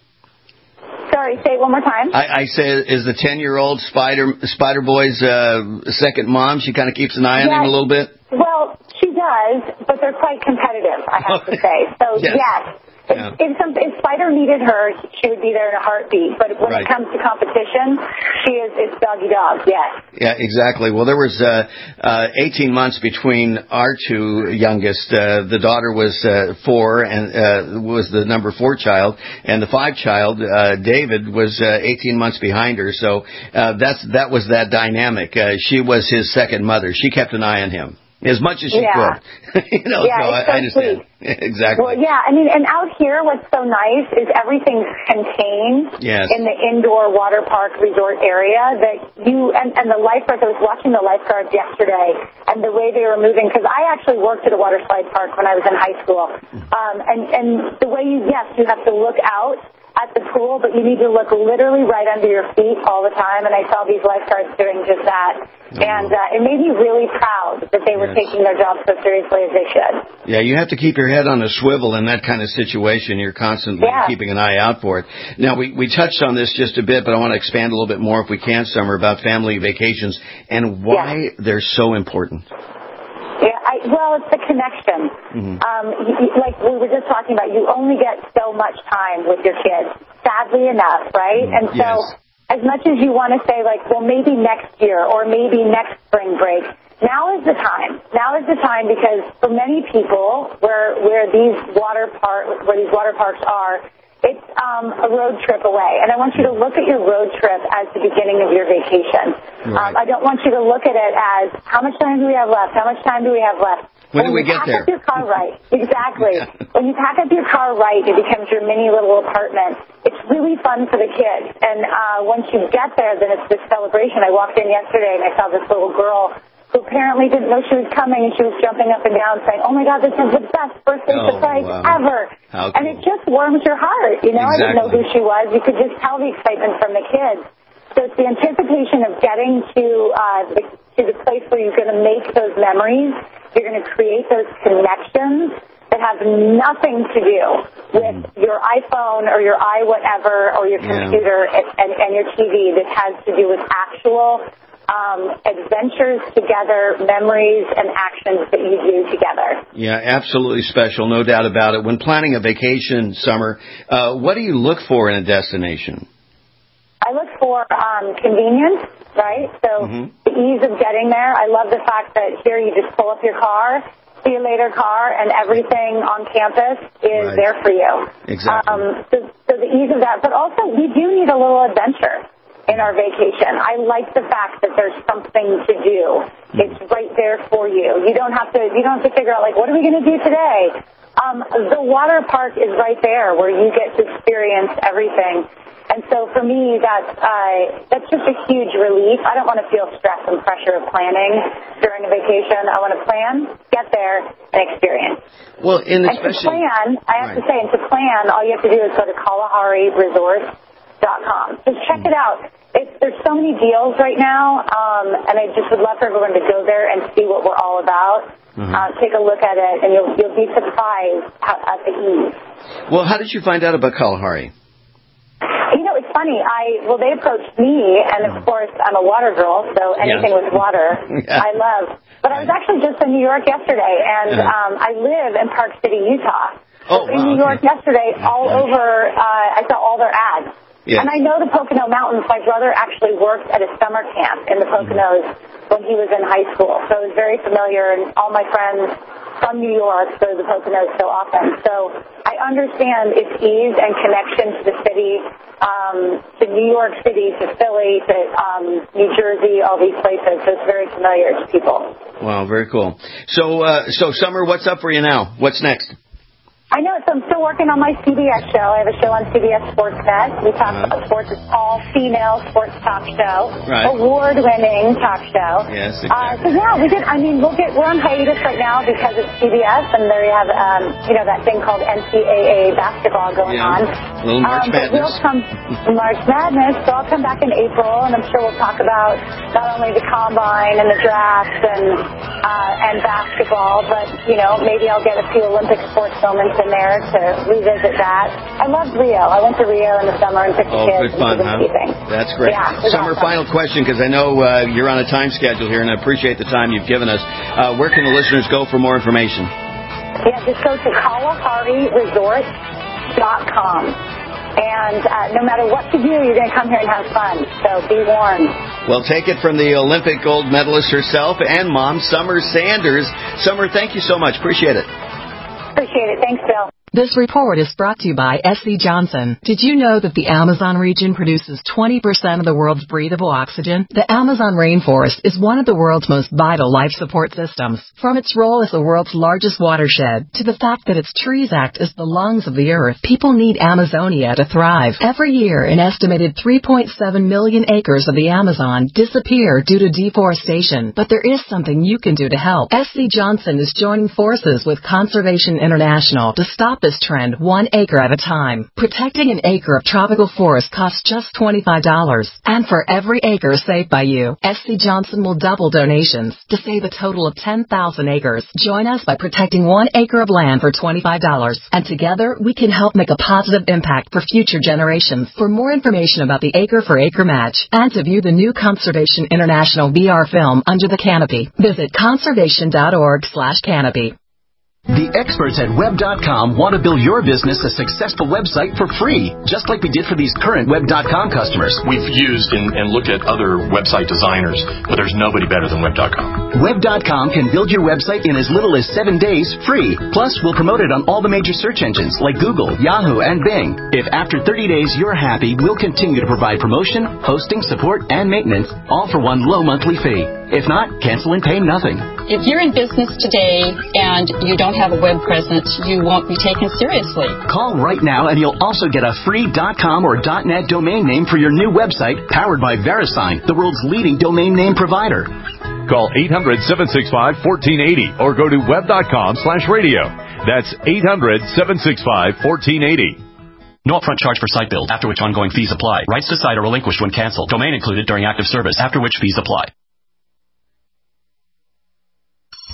Sorry, say it one more time.
I, I say, is the ten year old Spider Spider Boy's uh, second mom? She kind of keeps an eye on
yes.
him a little bit.
Well, she does, but they're quite competitive, I have to say. So
yes.
yes.
Yeah.
If, some, if Spider needed her, she would be there in a heartbeat. But when
right.
it comes to competition, she is it's doggy dog, yes.
Yeah, exactly. Well, there was uh, uh, eighteen months between our two youngest. Uh, the daughter was uh, four and uh, was the number four child, and the five child, uh, David, was uh, eighteen months behind her. So uh, that's that was that dynamic. Uh, she was his second mother. She kept an eye on him. As much as she
yeah.
could. you know,
yeah,
so I,
so
I understand.
Sweet.
Exactly.
Well, yeah, I mean, and out here what's so nice is everything's contained
yes.
in the indoor water park resort area that you, and, and the lifeguards, I was watching the lifeguards yesterday and the way they were moving, because I actually worked at a water slide park when I was in high school. Um, and, and the way you, yes, you have to look out at the pool, but you need to look literally right under your feet all the time, and I saw these lifeguards doing just that. Mm-hmm. And uh, it made me really proud that they were yes. taking their job so seriously as they should.
Yeah, you have to keep your head on a swivel in that kind of situation. You're constantly
yeah.
keeping an eye out for it. Now, we, we touched on this just a bit, but I want to expand a little bit more, if we can, Summer, about family vacations and why yeah. they're so important.
Yeah, I, well, it's the connection. Mm-hmm. Um, you, you, like we were just talking about, you only get so much time with your kids, sadly enough, right? Mm-hmm. And so
yes.
as much as you want to say, like, well, maybe next year or maybe next spring break, now is the time. Now is the time, because for many people where where these water park where these water parks are, it's um, a road trip away. And I want you to look at your road trip as the beginning of your vacation.
Right.
Um, I don't want you to look at it as, how much time do we have left? How much time do we have left?
When, when do we
get
there?
When you pack up your car right. Exactly.
yeah.
When you pack up your car right, it becomes your mini little apartment. It's really fun for the kids. And uh, once you get there, then it's this celebration. I walked in yesterday and I saw this little girl who apparently didn't know she was coming, and she was jumping up and down saying, oh, my God, this is the best birthday
oh,
surprise
wow.
ever.
How cool.
And it just warms your heart. You know,
exactly.
I didn't know who she was. You could just tell the excitement from the kids. So it's the anticipation of getting to, uh, the, to the place where you're going to make those memories. You're going to create those connections.
that have nothing to do with your iPhone or your iWhatever or your computer yeah. and, and, and your T V. This has to do with actual um, adventures together, memories, and actions that you do together.
Yeah, absolutely special, no doubt about it. When planning a vacation, Summer, uh, what do you look for in a destination?
I look for um, convenience, right? So mm-hmm. the ease of getting there. I love the fact that here you just pull up your car, see you later car, and everything on campus is right. there for you.
Exactly.
Um, so, so the ease of that. But also, we do need a little adventure in our vacation. I like the fact that there's something to do. It's right there for you. You don't have to, you don't have to figure out, like, what are we going to do today? Um, the water park is right there where you get to experience everything. And so for me, that's, uh, that's just a huge relief. I don't want to feel stress and pressure of planning during a vacation. I want to plan, get there, and experience.
Well, in
and to plan, I have right. to say, and to plan, all you have to do is go to Kalahari Resorts dot com. Just check it out. It's, there's so many deals right now, um, and I just would love for everyone to go there and see what we're all about. Mm-hmm. Uh, take a look at it, and you'll, you'll be surprised at, at the ease.
Well, how did you find out about Kalahari?
You know, it's funny. I well, they approached me, and of course, I'm a water girl, so anything yeah. with water, yeah. I love. But I was actually just in New York yesterday, and uh-huh. um, I live in Park City, Utah.
Oh,
so in
wow,
New York
okay.
yesterday, all okay. over, uh, I saw all their ads. Yeah. And I know the Pocono Mountains. My brother actually worked at a summer camp in the Poconos when he was in high school, so I was very familiar, and all my friends from New York go to the Poconos so often. So I understand its ease and connection to the city, um, to New York City, to Philly, to um, New Jersey, all these places. So it's very familiar to people.
Wow, very cool. So, uh, so Summer, what's up for you now? What's next?
I know, so I'm still working on my C B S show. I have a show on C B S Sportsnet. We talk uh-huh. about sports. It's all-female sports talk show.
Right.
Award-winning talk show.
Yes, exactly.
Uh, so, yeah, we did, I mean, we'll get, we're on hiatus right now because it's C B S, and there you have, um, you know, that thing called N C double A basketball going
yeah.
on.
A little March
um,
Madness.
But we'll come, March Madness, so I'll come back in April, and I'm sure we'll talk about not only the combine and the draft and, uh, and basketball, but, you know, maybe I'll get a few Olympic sports moments in there to revisit that. I loved Rio. I went to Rio in the summer and took the
oh,
kids.
Good fun, huh? That's great.
Yeah,
Summer,
awesome.
Final question, because I know uh, you're on a time schedule here, and I appreciate the time you've given us. Uh, where can the listeners go for more information?
Yeah, just go to Kalahari Resorts dot com. And uh, no matter what you do, you're going to come here and have fun. So be warned.
Well, take it from the Olympic gold medalist herself and Mom, Summer Sanders. Summer, thank you so much. Appreciate it.
Appreciate it. Thanks, Bill.
This report is brought to you by S C Johnson. Did you know that the Amazon region produces twenty percent of the world's breathable oxygen? The Amazon rainforest is one of the world's most vital life support systems. From its role as the world's largest watershed to the fact that its trees act as the lungs of the earth, people need Amazonia to thrive. Every year, an estimated three point seven million acres of the Amazon disappear due to deforestation. But there is something you can do to help. S C Johnson is joining forces with Conservation International to stop this trend one acre at a time. Protecting an acre of tropical forest costs just twenty-five dollars. And for every acre saved by you, S C Johnson will double donations to save a total of ten thousand acres. Join us by protecting one acre of land for twenty-five dollars. And together, we can help make a positive impact for future generations. For more information about the Acre for Acre Match and to view the new Conservation International V R film Under the Canopy, visit conservation.org slash canopy.
The experts at web dot com want to build your business a successful website for free, just like we did for these current web dot com customers.
We've used and, and looked at other website designers, but there's nobody better than web dot com.
web dot com can build your website in as little as seven days free. Plus, we'll promote it on all the major search engines like Google, Yahoo, and Bing. If after thirty days you're happy, we'll continue to provide promotion, hosting, support, and maintenance, all for one low monthly fee. If not, cancel and pay nothing.
If you're in business today and you don't have a web presence, you won't be taken seriously.
Call right now and you'll also get a free .com or .net domain name for your new website powered by VeriSign, the world's leading domain name provider.
Call eight hundred, seven six five, one four eight zero or go to web dot com slash radio. That's eight hundred, seven six five, one four eight zero.
No upfront charge for site build, after which ongoing fees apply. Rights to site are relinquished when canceled. Domain included during active service, after which fees apply.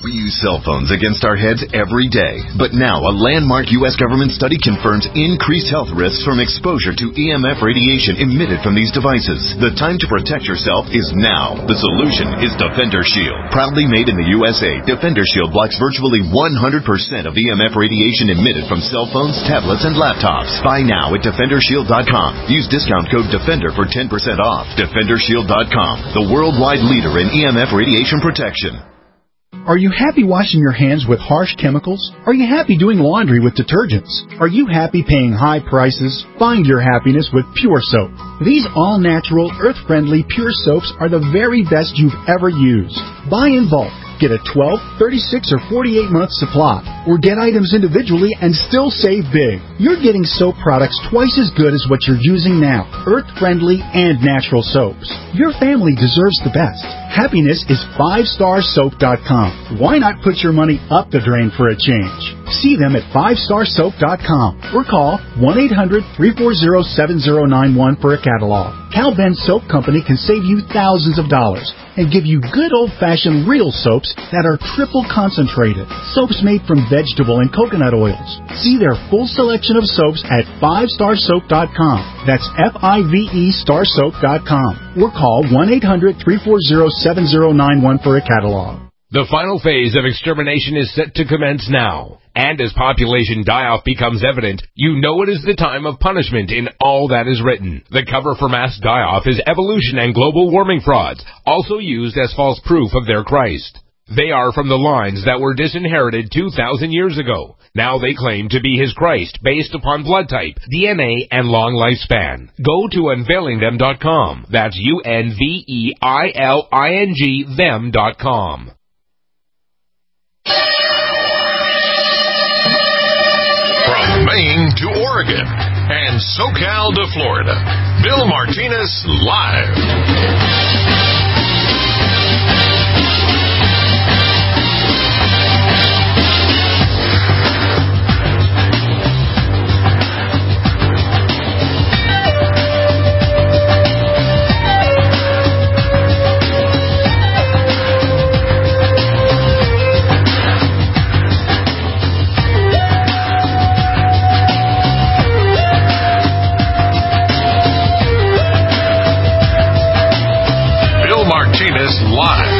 We use cell phones against our heads every day. But now, a landmark U S government study confirms increased health risks from exposure to E M F radiation emitted from these devices. The time to protect yourself is now. The solution is Defender Shield. Proudly made in the U S A, Defender Shield blocks virtually one hundred percent of E M F radiation emitted from cell phones, tablets, and laptops. Buy now at Defender Shield dot com. Use discount code DEFENDER for ten percent off. Defender Shield dot com, the worldwide leader in E M F radiation protection.
Are you happy washing your hands with harsh chemicals? Are you happy doing laundry with detergents? Are you happy paying high prices? Find your happiness with Pure Soap. These all-natural, earth-friendly Pure Soaps are the very best you've ever used. Buy in bulk. Get a twelve, thirty-six, or forty-eight month supply, or get items individually and still save big. You're getting soap products twice as good as what you're using now, earth-friendly and natural soaps. Your family deserves the best. Happiness is five star soap dot com. Why not put your money up the drain for a change? See them at five star soap dot com or call one eight hundred, three four zero, seven zero nine one for a catalog. Cal Ben Soap Company can save you thousands of dollars and give you good old-fashioned real soaps that are triple concentrated. Soaps made from vegetable and coconut oils. See their full selection of soaps at five star soap dot com. That's F I V E star soap dot com. Or call one eight hundred, three four zero, seven zero nine one for a catalog.
The final phase of extermination is set to commence now. And as population die-off becomes evident, you know it is the time of punishment in all that is written. The cover for mass die-off is evolution and global warming frauds, also used as false proof of their Christ. They are from the lines that were disinherited two thousand years ago. Now they claim to be his Christ based upon blood type, D N A, and long lifespan. Go to unveiling them dot com. That's U N V E I L I N G them dot com.
From Maine to Oregon and SoCal to Florida, Bill Martinez live. Martinez live.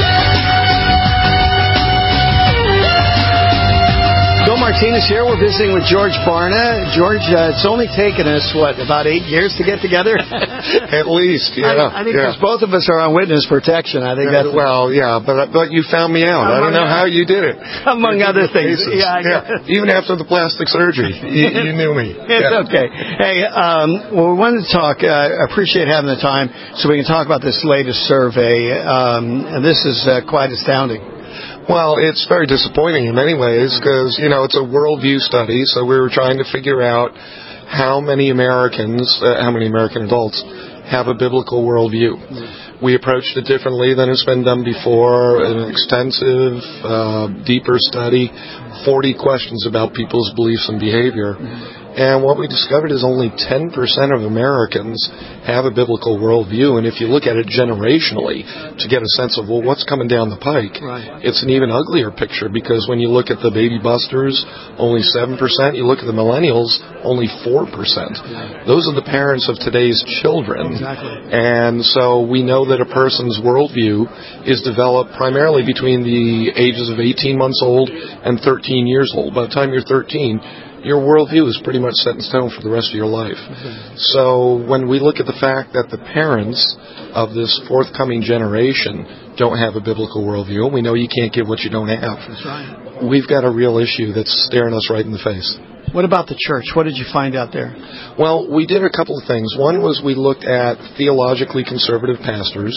Bill Martinez here. We're visiting with George Barna. George, uh, it's only taken us, what, about eight years to get together?
At least, yeah.
I, I think
yeah.
because both of us are on witness protection. I think
yeah,
that's...
Well, yeah, but but you found me out. I don't know how you did it.
Among other things.
Cases.
Yeah, I
yeah. Even after the plastic surgery, you, you knew me.
It's
yeah.
okay. Hey, um, well, we wanted to talk. Uh, I appreciate having the time so we can talk about this latest survey. Um, and this is uh, quite astounding.
Well, it's very disappointing in many ways because, you know, it's a worldview study, so we were trying to figure out how many Americans, uh, how many American adults have a biblical worldview. Mm-hmm. We approached it differently than it's been done before, an extensive, uh, deeper study, forty questions about people's beliefs and behavior. Mm-hmm. And what we discovered is only ten percent of Americans have a biblical worldview. And if you look at it generationally to get a sense of, well, what's coming down the pike, right. It's an even uglier picture because when you look at the baby busters, only seven percent. You look at the millennials, only four percent. Yeah. Those are the parents of today's children.
Exactly.
And so we know that a person's worldview is developed primarily between the ages of eighteen months old and thirteen years old. By the time you're thirteen, your worldview is pretty much set in stone for the rest of your life. Okay. So when we look at the fact that the parents of this forthcoming generation don't have a biblical worldview, we know you can't give what you don't have.
That's right.
We've got a real issue that's staring us right in the face.
What about the church? What did you find out there?
Well, we did a couple of things. One was we looked at theologically conservative pastors,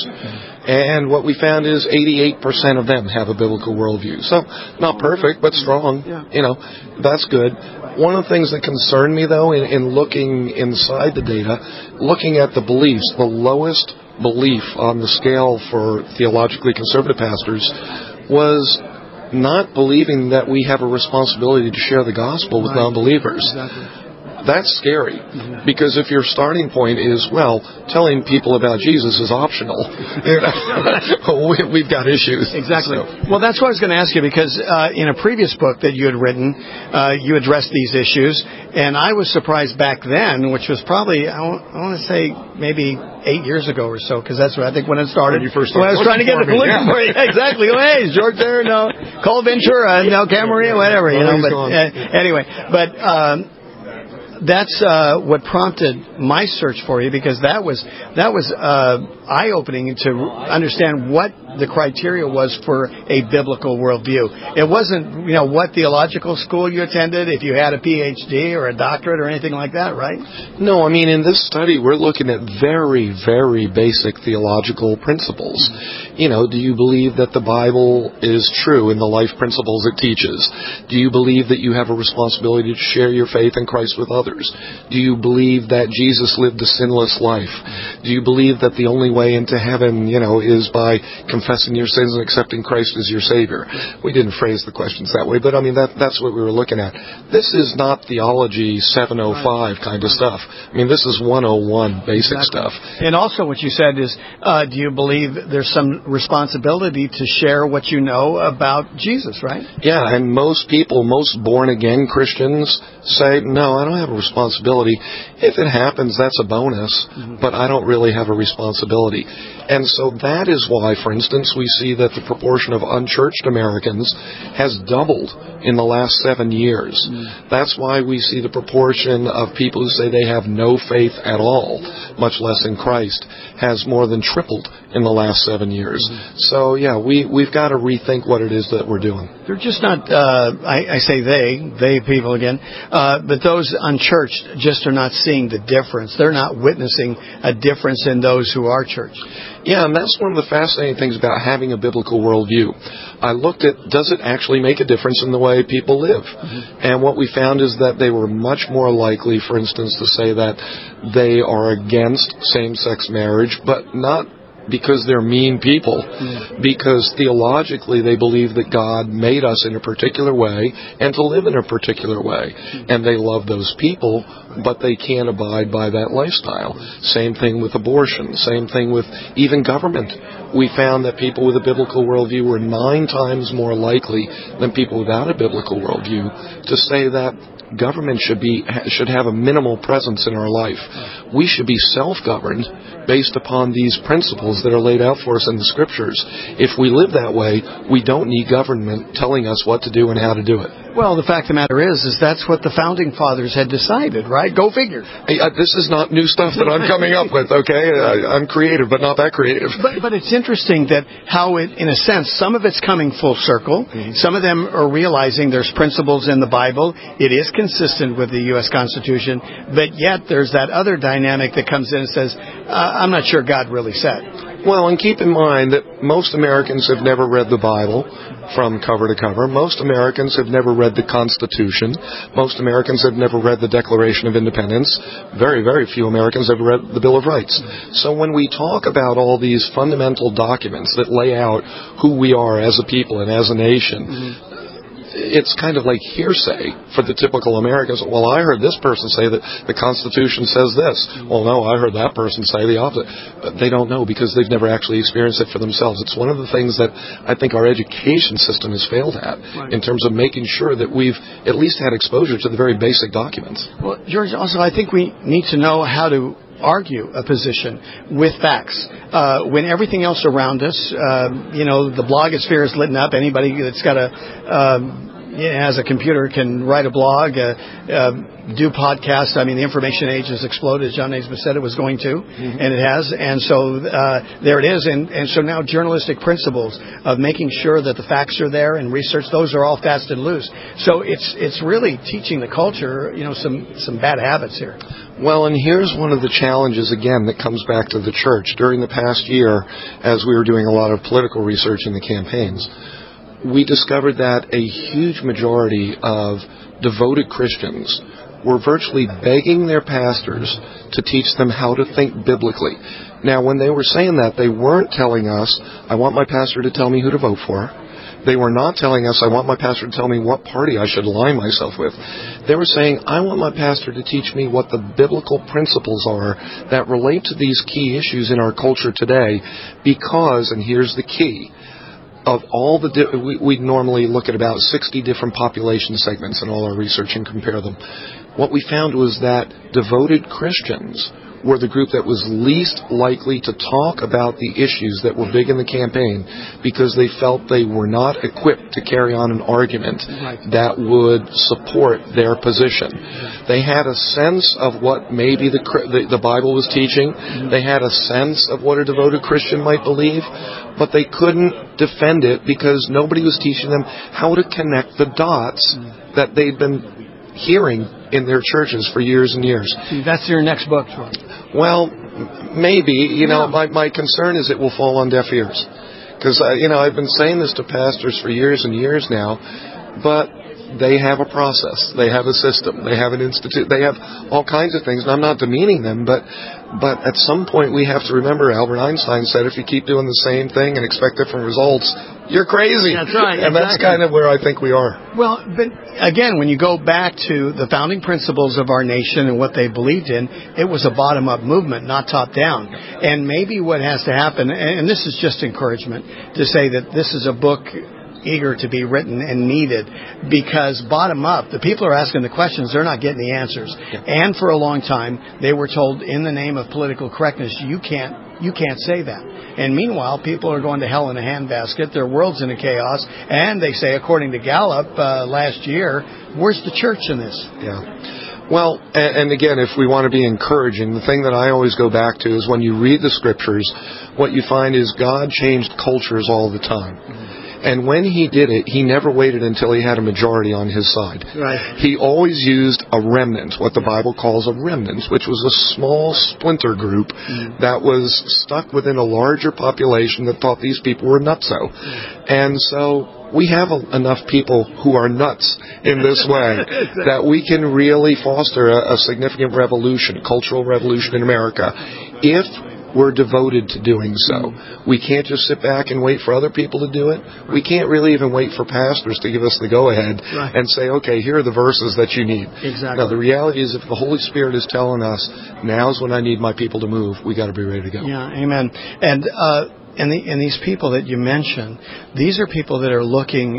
and what we found is eighty-eight percent of them have a biblical worldview. So, not perfect, but strong.
Yeah.
You know, that's good. One of the things that concerned me, though, in, in looking inside the data, looking at the beliefs, the lowest belief on the scale for theologically conservative pastors was not believing that we have a responsibility to share the gospel with
right.
non-believers.
Exactly.
that's scary. Mm-hmm. Because if your starting point is, well, telling people about Jesus is optional, you know, we, we've got issues.
Exactly.
So.
Well, that's what I was going to ask you, because uh, in a previous book that you had written, uh, you addressed these issues, and I was surprised back then, which was probably, I want to say, maybe eight years ago or so, because that's what I think when it started.
When you first
when
started
I was trying to get the looking
yeah.
for you. Exactly. Oh, hey, is George there? No. Call Ventura. No, Camarillo, whatever. You know. But uh, anyway, but. Um, That's uh, what prompted my search for you, because that was that was uh, eye-opening to understand what the criteria was for a biblical worldview. It wasn't, you know, what theological school you attended, if you had a P H D or a doctorate or anything like that, right?
No, I mean, in this study, we're looking at very, very basic theological principles. Mm-hmm. You know, do you believe that the Bible is true in the life principles it teaches? Do you believe that you have a responsibility to share your faith in Christ with others? Do you believe that Jesus lived a sinless life? Do you believe that the only way into heaven, you know, is by confessing your sins and accepting Christ as your Savior? We didn't phrase the questions that way, but I mean, that that's what we were looking at. This is not theology seven oh five kind of stuff. I mean, this is one oh one basic exactly. stuff.
And also what you said is, uh, do you believe there's some responsibility to share what you know about Jesus, right?
Yeah, and most people, most born-again Christians say, no, I don't have a responsibility. If it happens, that's a bonus, mm-hmm. but I don't really have a responsibility. And so that is why, for instance, we see that the proportion of unchurched Americans has doubled in the last seven years. Mm. That's why we see the proportion of people who say they have no faith at all, much less in Christ, has more than tripled in the last seven years. Mm-hmm. So, yeah, we, we've got to rethink what it is that we're doing.
They're just not, uh, I, I say they, they people again, uh, but those unchurched just are not seeing the difference. They're not witnessing a difference in those who are churched.
Yeah, and that's one of the fascinating things about having a biblical worldview. I looked at, does it actually make a difference in the way people live? Mm-hmm. And what we found is that they were much more likely, for instance, to say that they are against same-sex marriage, but not because they're mean people, mm. because theologically they believe that God made us in a particular way and to live in a particular way. Mm. And they love those people, but they can't abide by that lifestyle. Same thing with abortion. Same thing with even government. We found that people with a biblical worldview were nine times more likely than people without a biblical worldview to say that government should be should have a minimal presence in our life. We should be self-governed based upon these principles that are laid out for us in the Scriptures. If we live that way, we don't need government telling us what to do and how to do it.
Well, the fact of the matter is, is that's what the Founding Fathers had decided, right? Go figure.
Hey, uh, this is not new stuff that I'm coming up with, okay? I, I'm creative, but not that creative.
But, but it's interesting that how it, in a sense, some of it's coming full circle. Mm-hmm. Some of them are realizing there's principles in the Bible. It is consistent with the U S Constitution, but yet there's that other dynamic that comes in and says, uh, I'm not sure God really said.
Well, and keep in mind that most Americans have never read the Bible from cover to cover. Most Americans have never read the Constitution. Most Americans have never read the Declaration of Independence. Very, very few Americans have read the Bill of Rights. So when we talk about all these fundamental documents that lay out who we are as a people and as a nation, mm-hmm. it's kind of like hearsay for the typical Americans. Well, I heard this person say that the Constitution says this. Well, no, I heard that person say the opposite. But they don't know because they've never actually experienced it for themselves. It's one of the things that I think our education system has failed at right. in terms of making sure that we've at least had exposure to the very basic documents.
Well, George, also I think we need to know how to argue a position with facts. Uh, when everything else around us, uh, you know, the blogosphere is lit up. Anybody that's got a um, has a computer can write a blog, uh, uh, do podcasts. I mean, the information age has exploded, as John Naismith said it was going to, mm-hmm. and it has. And so uh, there it is. And, and so now journalistic principles of making sure that the facts are there and research, those are all fast and loose. So it's it's really teaching the culture, you know, some, some bad habits here.
Well, and here's one of the challenges, again, that comes back to the church. During the past year, as we were doing a lot of political research in the campaigns, we discovered that a huge majority of devoted Christians were virtually begging their pastors to teach them how to think biblically. Now, when they were saying that, they weren't telling us, I want my pastor to tell me who to vote for. They were not telling us, I want my pastor to tell me what party I should align myself with. They were saying, I want my pastor to teach me what the biblical principles are that relate to these key issues in our culture today because, and here's the key, of all the, di- we, we normally look at about sixty different population segments in all our research and compare them. What we found was that devoted Christians were the group that was least likely to talk about the issues that were big in the campaign because they felt they were not equipped to carry on an argument that would support their position. They had a sense of what maybe the, the, the Bible was teaching. They had a sense of what a devoted Christian might believe, but they couldn't defend it because nobody was teaching them how to connect the dots that they'd been hearing in their churches for years and years.
See, that's your next book, Troy.
Well, maybe. You know, my, my concern is it will fall on deaf ears. Because, uh, you know, I've been saying this to pastors for years and years now, but they have a process. They have a system. They have an institute. They have all kinds of things. And I'm not demeaning them, but but at some point we have to remember Albert Einstein said if you keep doing the same thing and expect different results, you're crazy.
That's right.
And
exactly.
that's kind of where I think we are.
Well, but again, when you go back to the founding principles of our nation and what they believed in, it was a bottom-up movement, not top-down. And maybe what has to happen, and this is just encouragement, to say that this is a book eager to be written and needed because bottom up, the people are asking the questions, they're not getting the answers. Yeah. And for a long time, they were told in the name of political correctness, you can't, you can't say that. And meanwhile, people are going to hell in a handbasket, their world's in a chaos, and they say, according to Gallup uh, last year, where's the church in this?
Yeah. Well, and again, if we want to be encouraging, the thing that I always go back to is when you read the scriptures, what you find is God changed cultures all the time. Mm-hmm. And when he did it, he never waited until he had a majority on his side.
Right.
He always used a remnant, what the Bible calls a remnant, which was a small splinter group mm. that was stuck within a larger population that thought these people were nutso. Mm. And so we have a, enough people who are nuts in this way exactly. that we can really foster a, a significant revolution, cultural revolution in America, if we're devoted to doing so. We can't just sit back and wait for other people to do it. We can't really even wait for pastors to give us the go-ahead right. and say, okay, here are the verses that you need.
Exactly.
Now, the reality is if the Holy Spirit is telling us, now's when I need my people to move, we got to be ready to go.
Yeah, amen. And, uh, and, the, and these people that you mentioned, these are people that are looking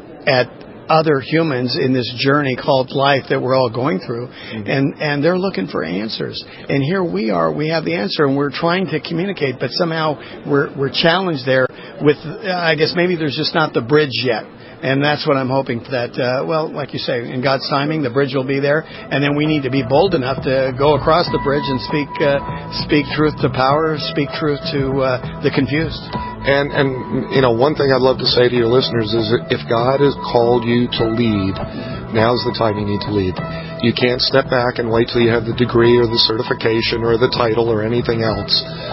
at other humans in this journey called life that we're all going through, mm-hmm. and and they're looking for answers. And here we are, we have the answer, and we're trying to communicate, but somehow we're we're challenged there with, I guess maybe there's just not the bridge yet. And that's what I'm hoping that, uh, well, like you say, in God's timing, the bridge will be there. And then we need to be bold enough to go across the bridge and speak uh, speak truth to power, speak truth to uh, the confused.
And, and, you know, one thing I'd love to say to your listeners is that if God has called you to lead, now's the time you need to lead. You can't step back and wait till you have the degree or the certification or the title or anything else.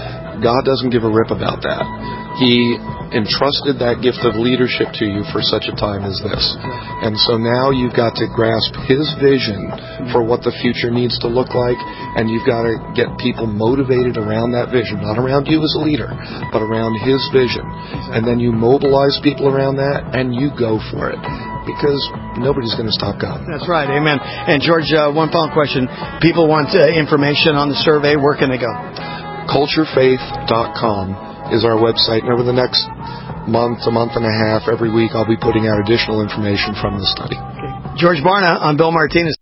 God doesn't give a rip about that. He entrusted that gift of leadership to you for such a time as this. And so now you've got to grasp His vision for what the future needs to look like, and you've got to get people motivated around that vision, not around you as a leader, but around His vision. And then you mobilize people around that, and you go for it. Because nobody's going to stop God.
That's right. Amen. And George, uh, one final question. People want uh, information on the survey. Where can they go?
culture faith dot com is our website. And over the next month, a month and a half, every week, I'll be putting out additional information from the study.
Okay. George Barna on Bill Martinez.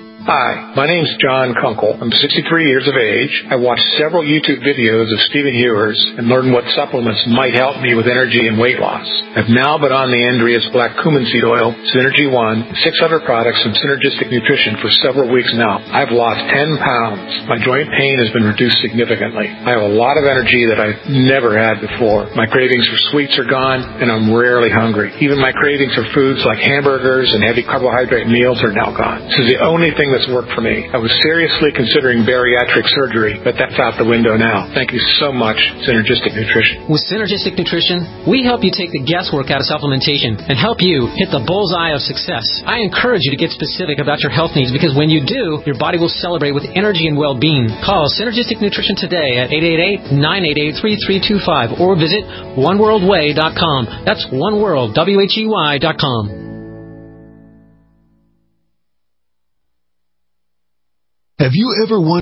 Hi, my name's John Kunkel. I'm sixty-three years of age. I watched several YouTube videos of Stephen Hewers and learned what supplements might help me with energy and weight loss. I've now been on the Andreas Black Cumin Seed Oil, Synergy One, six other products from Synergistic Nutrition for several weeks now. I've lost ten pounds. My joint pain has been reduced significantly. I have a lot of energy that I've never had before. My cravings for sweets are gone, and I'm rarely hungry. Even my cravings for foods like hamburgers and heavy carbohydrate meals are now gone. This is the only thing that's worked for me. I was seriously considering bariatric surgery, but that's out the window now. Thank you so much, Synergistic Nutrition.
With Synergistic Nutrition, we help you take the guesswork out of supplementation and help you hit the bullseye of success. I encourage you to get specific about your health needs because when you do, your body will celebrate with energy and well-being. Call Synergistic Nutrition today at eight eight eight, nine eight eight, three three two five or visit one world way dot com. That's oneworld, W H E Y dot com.
Have you ever wondered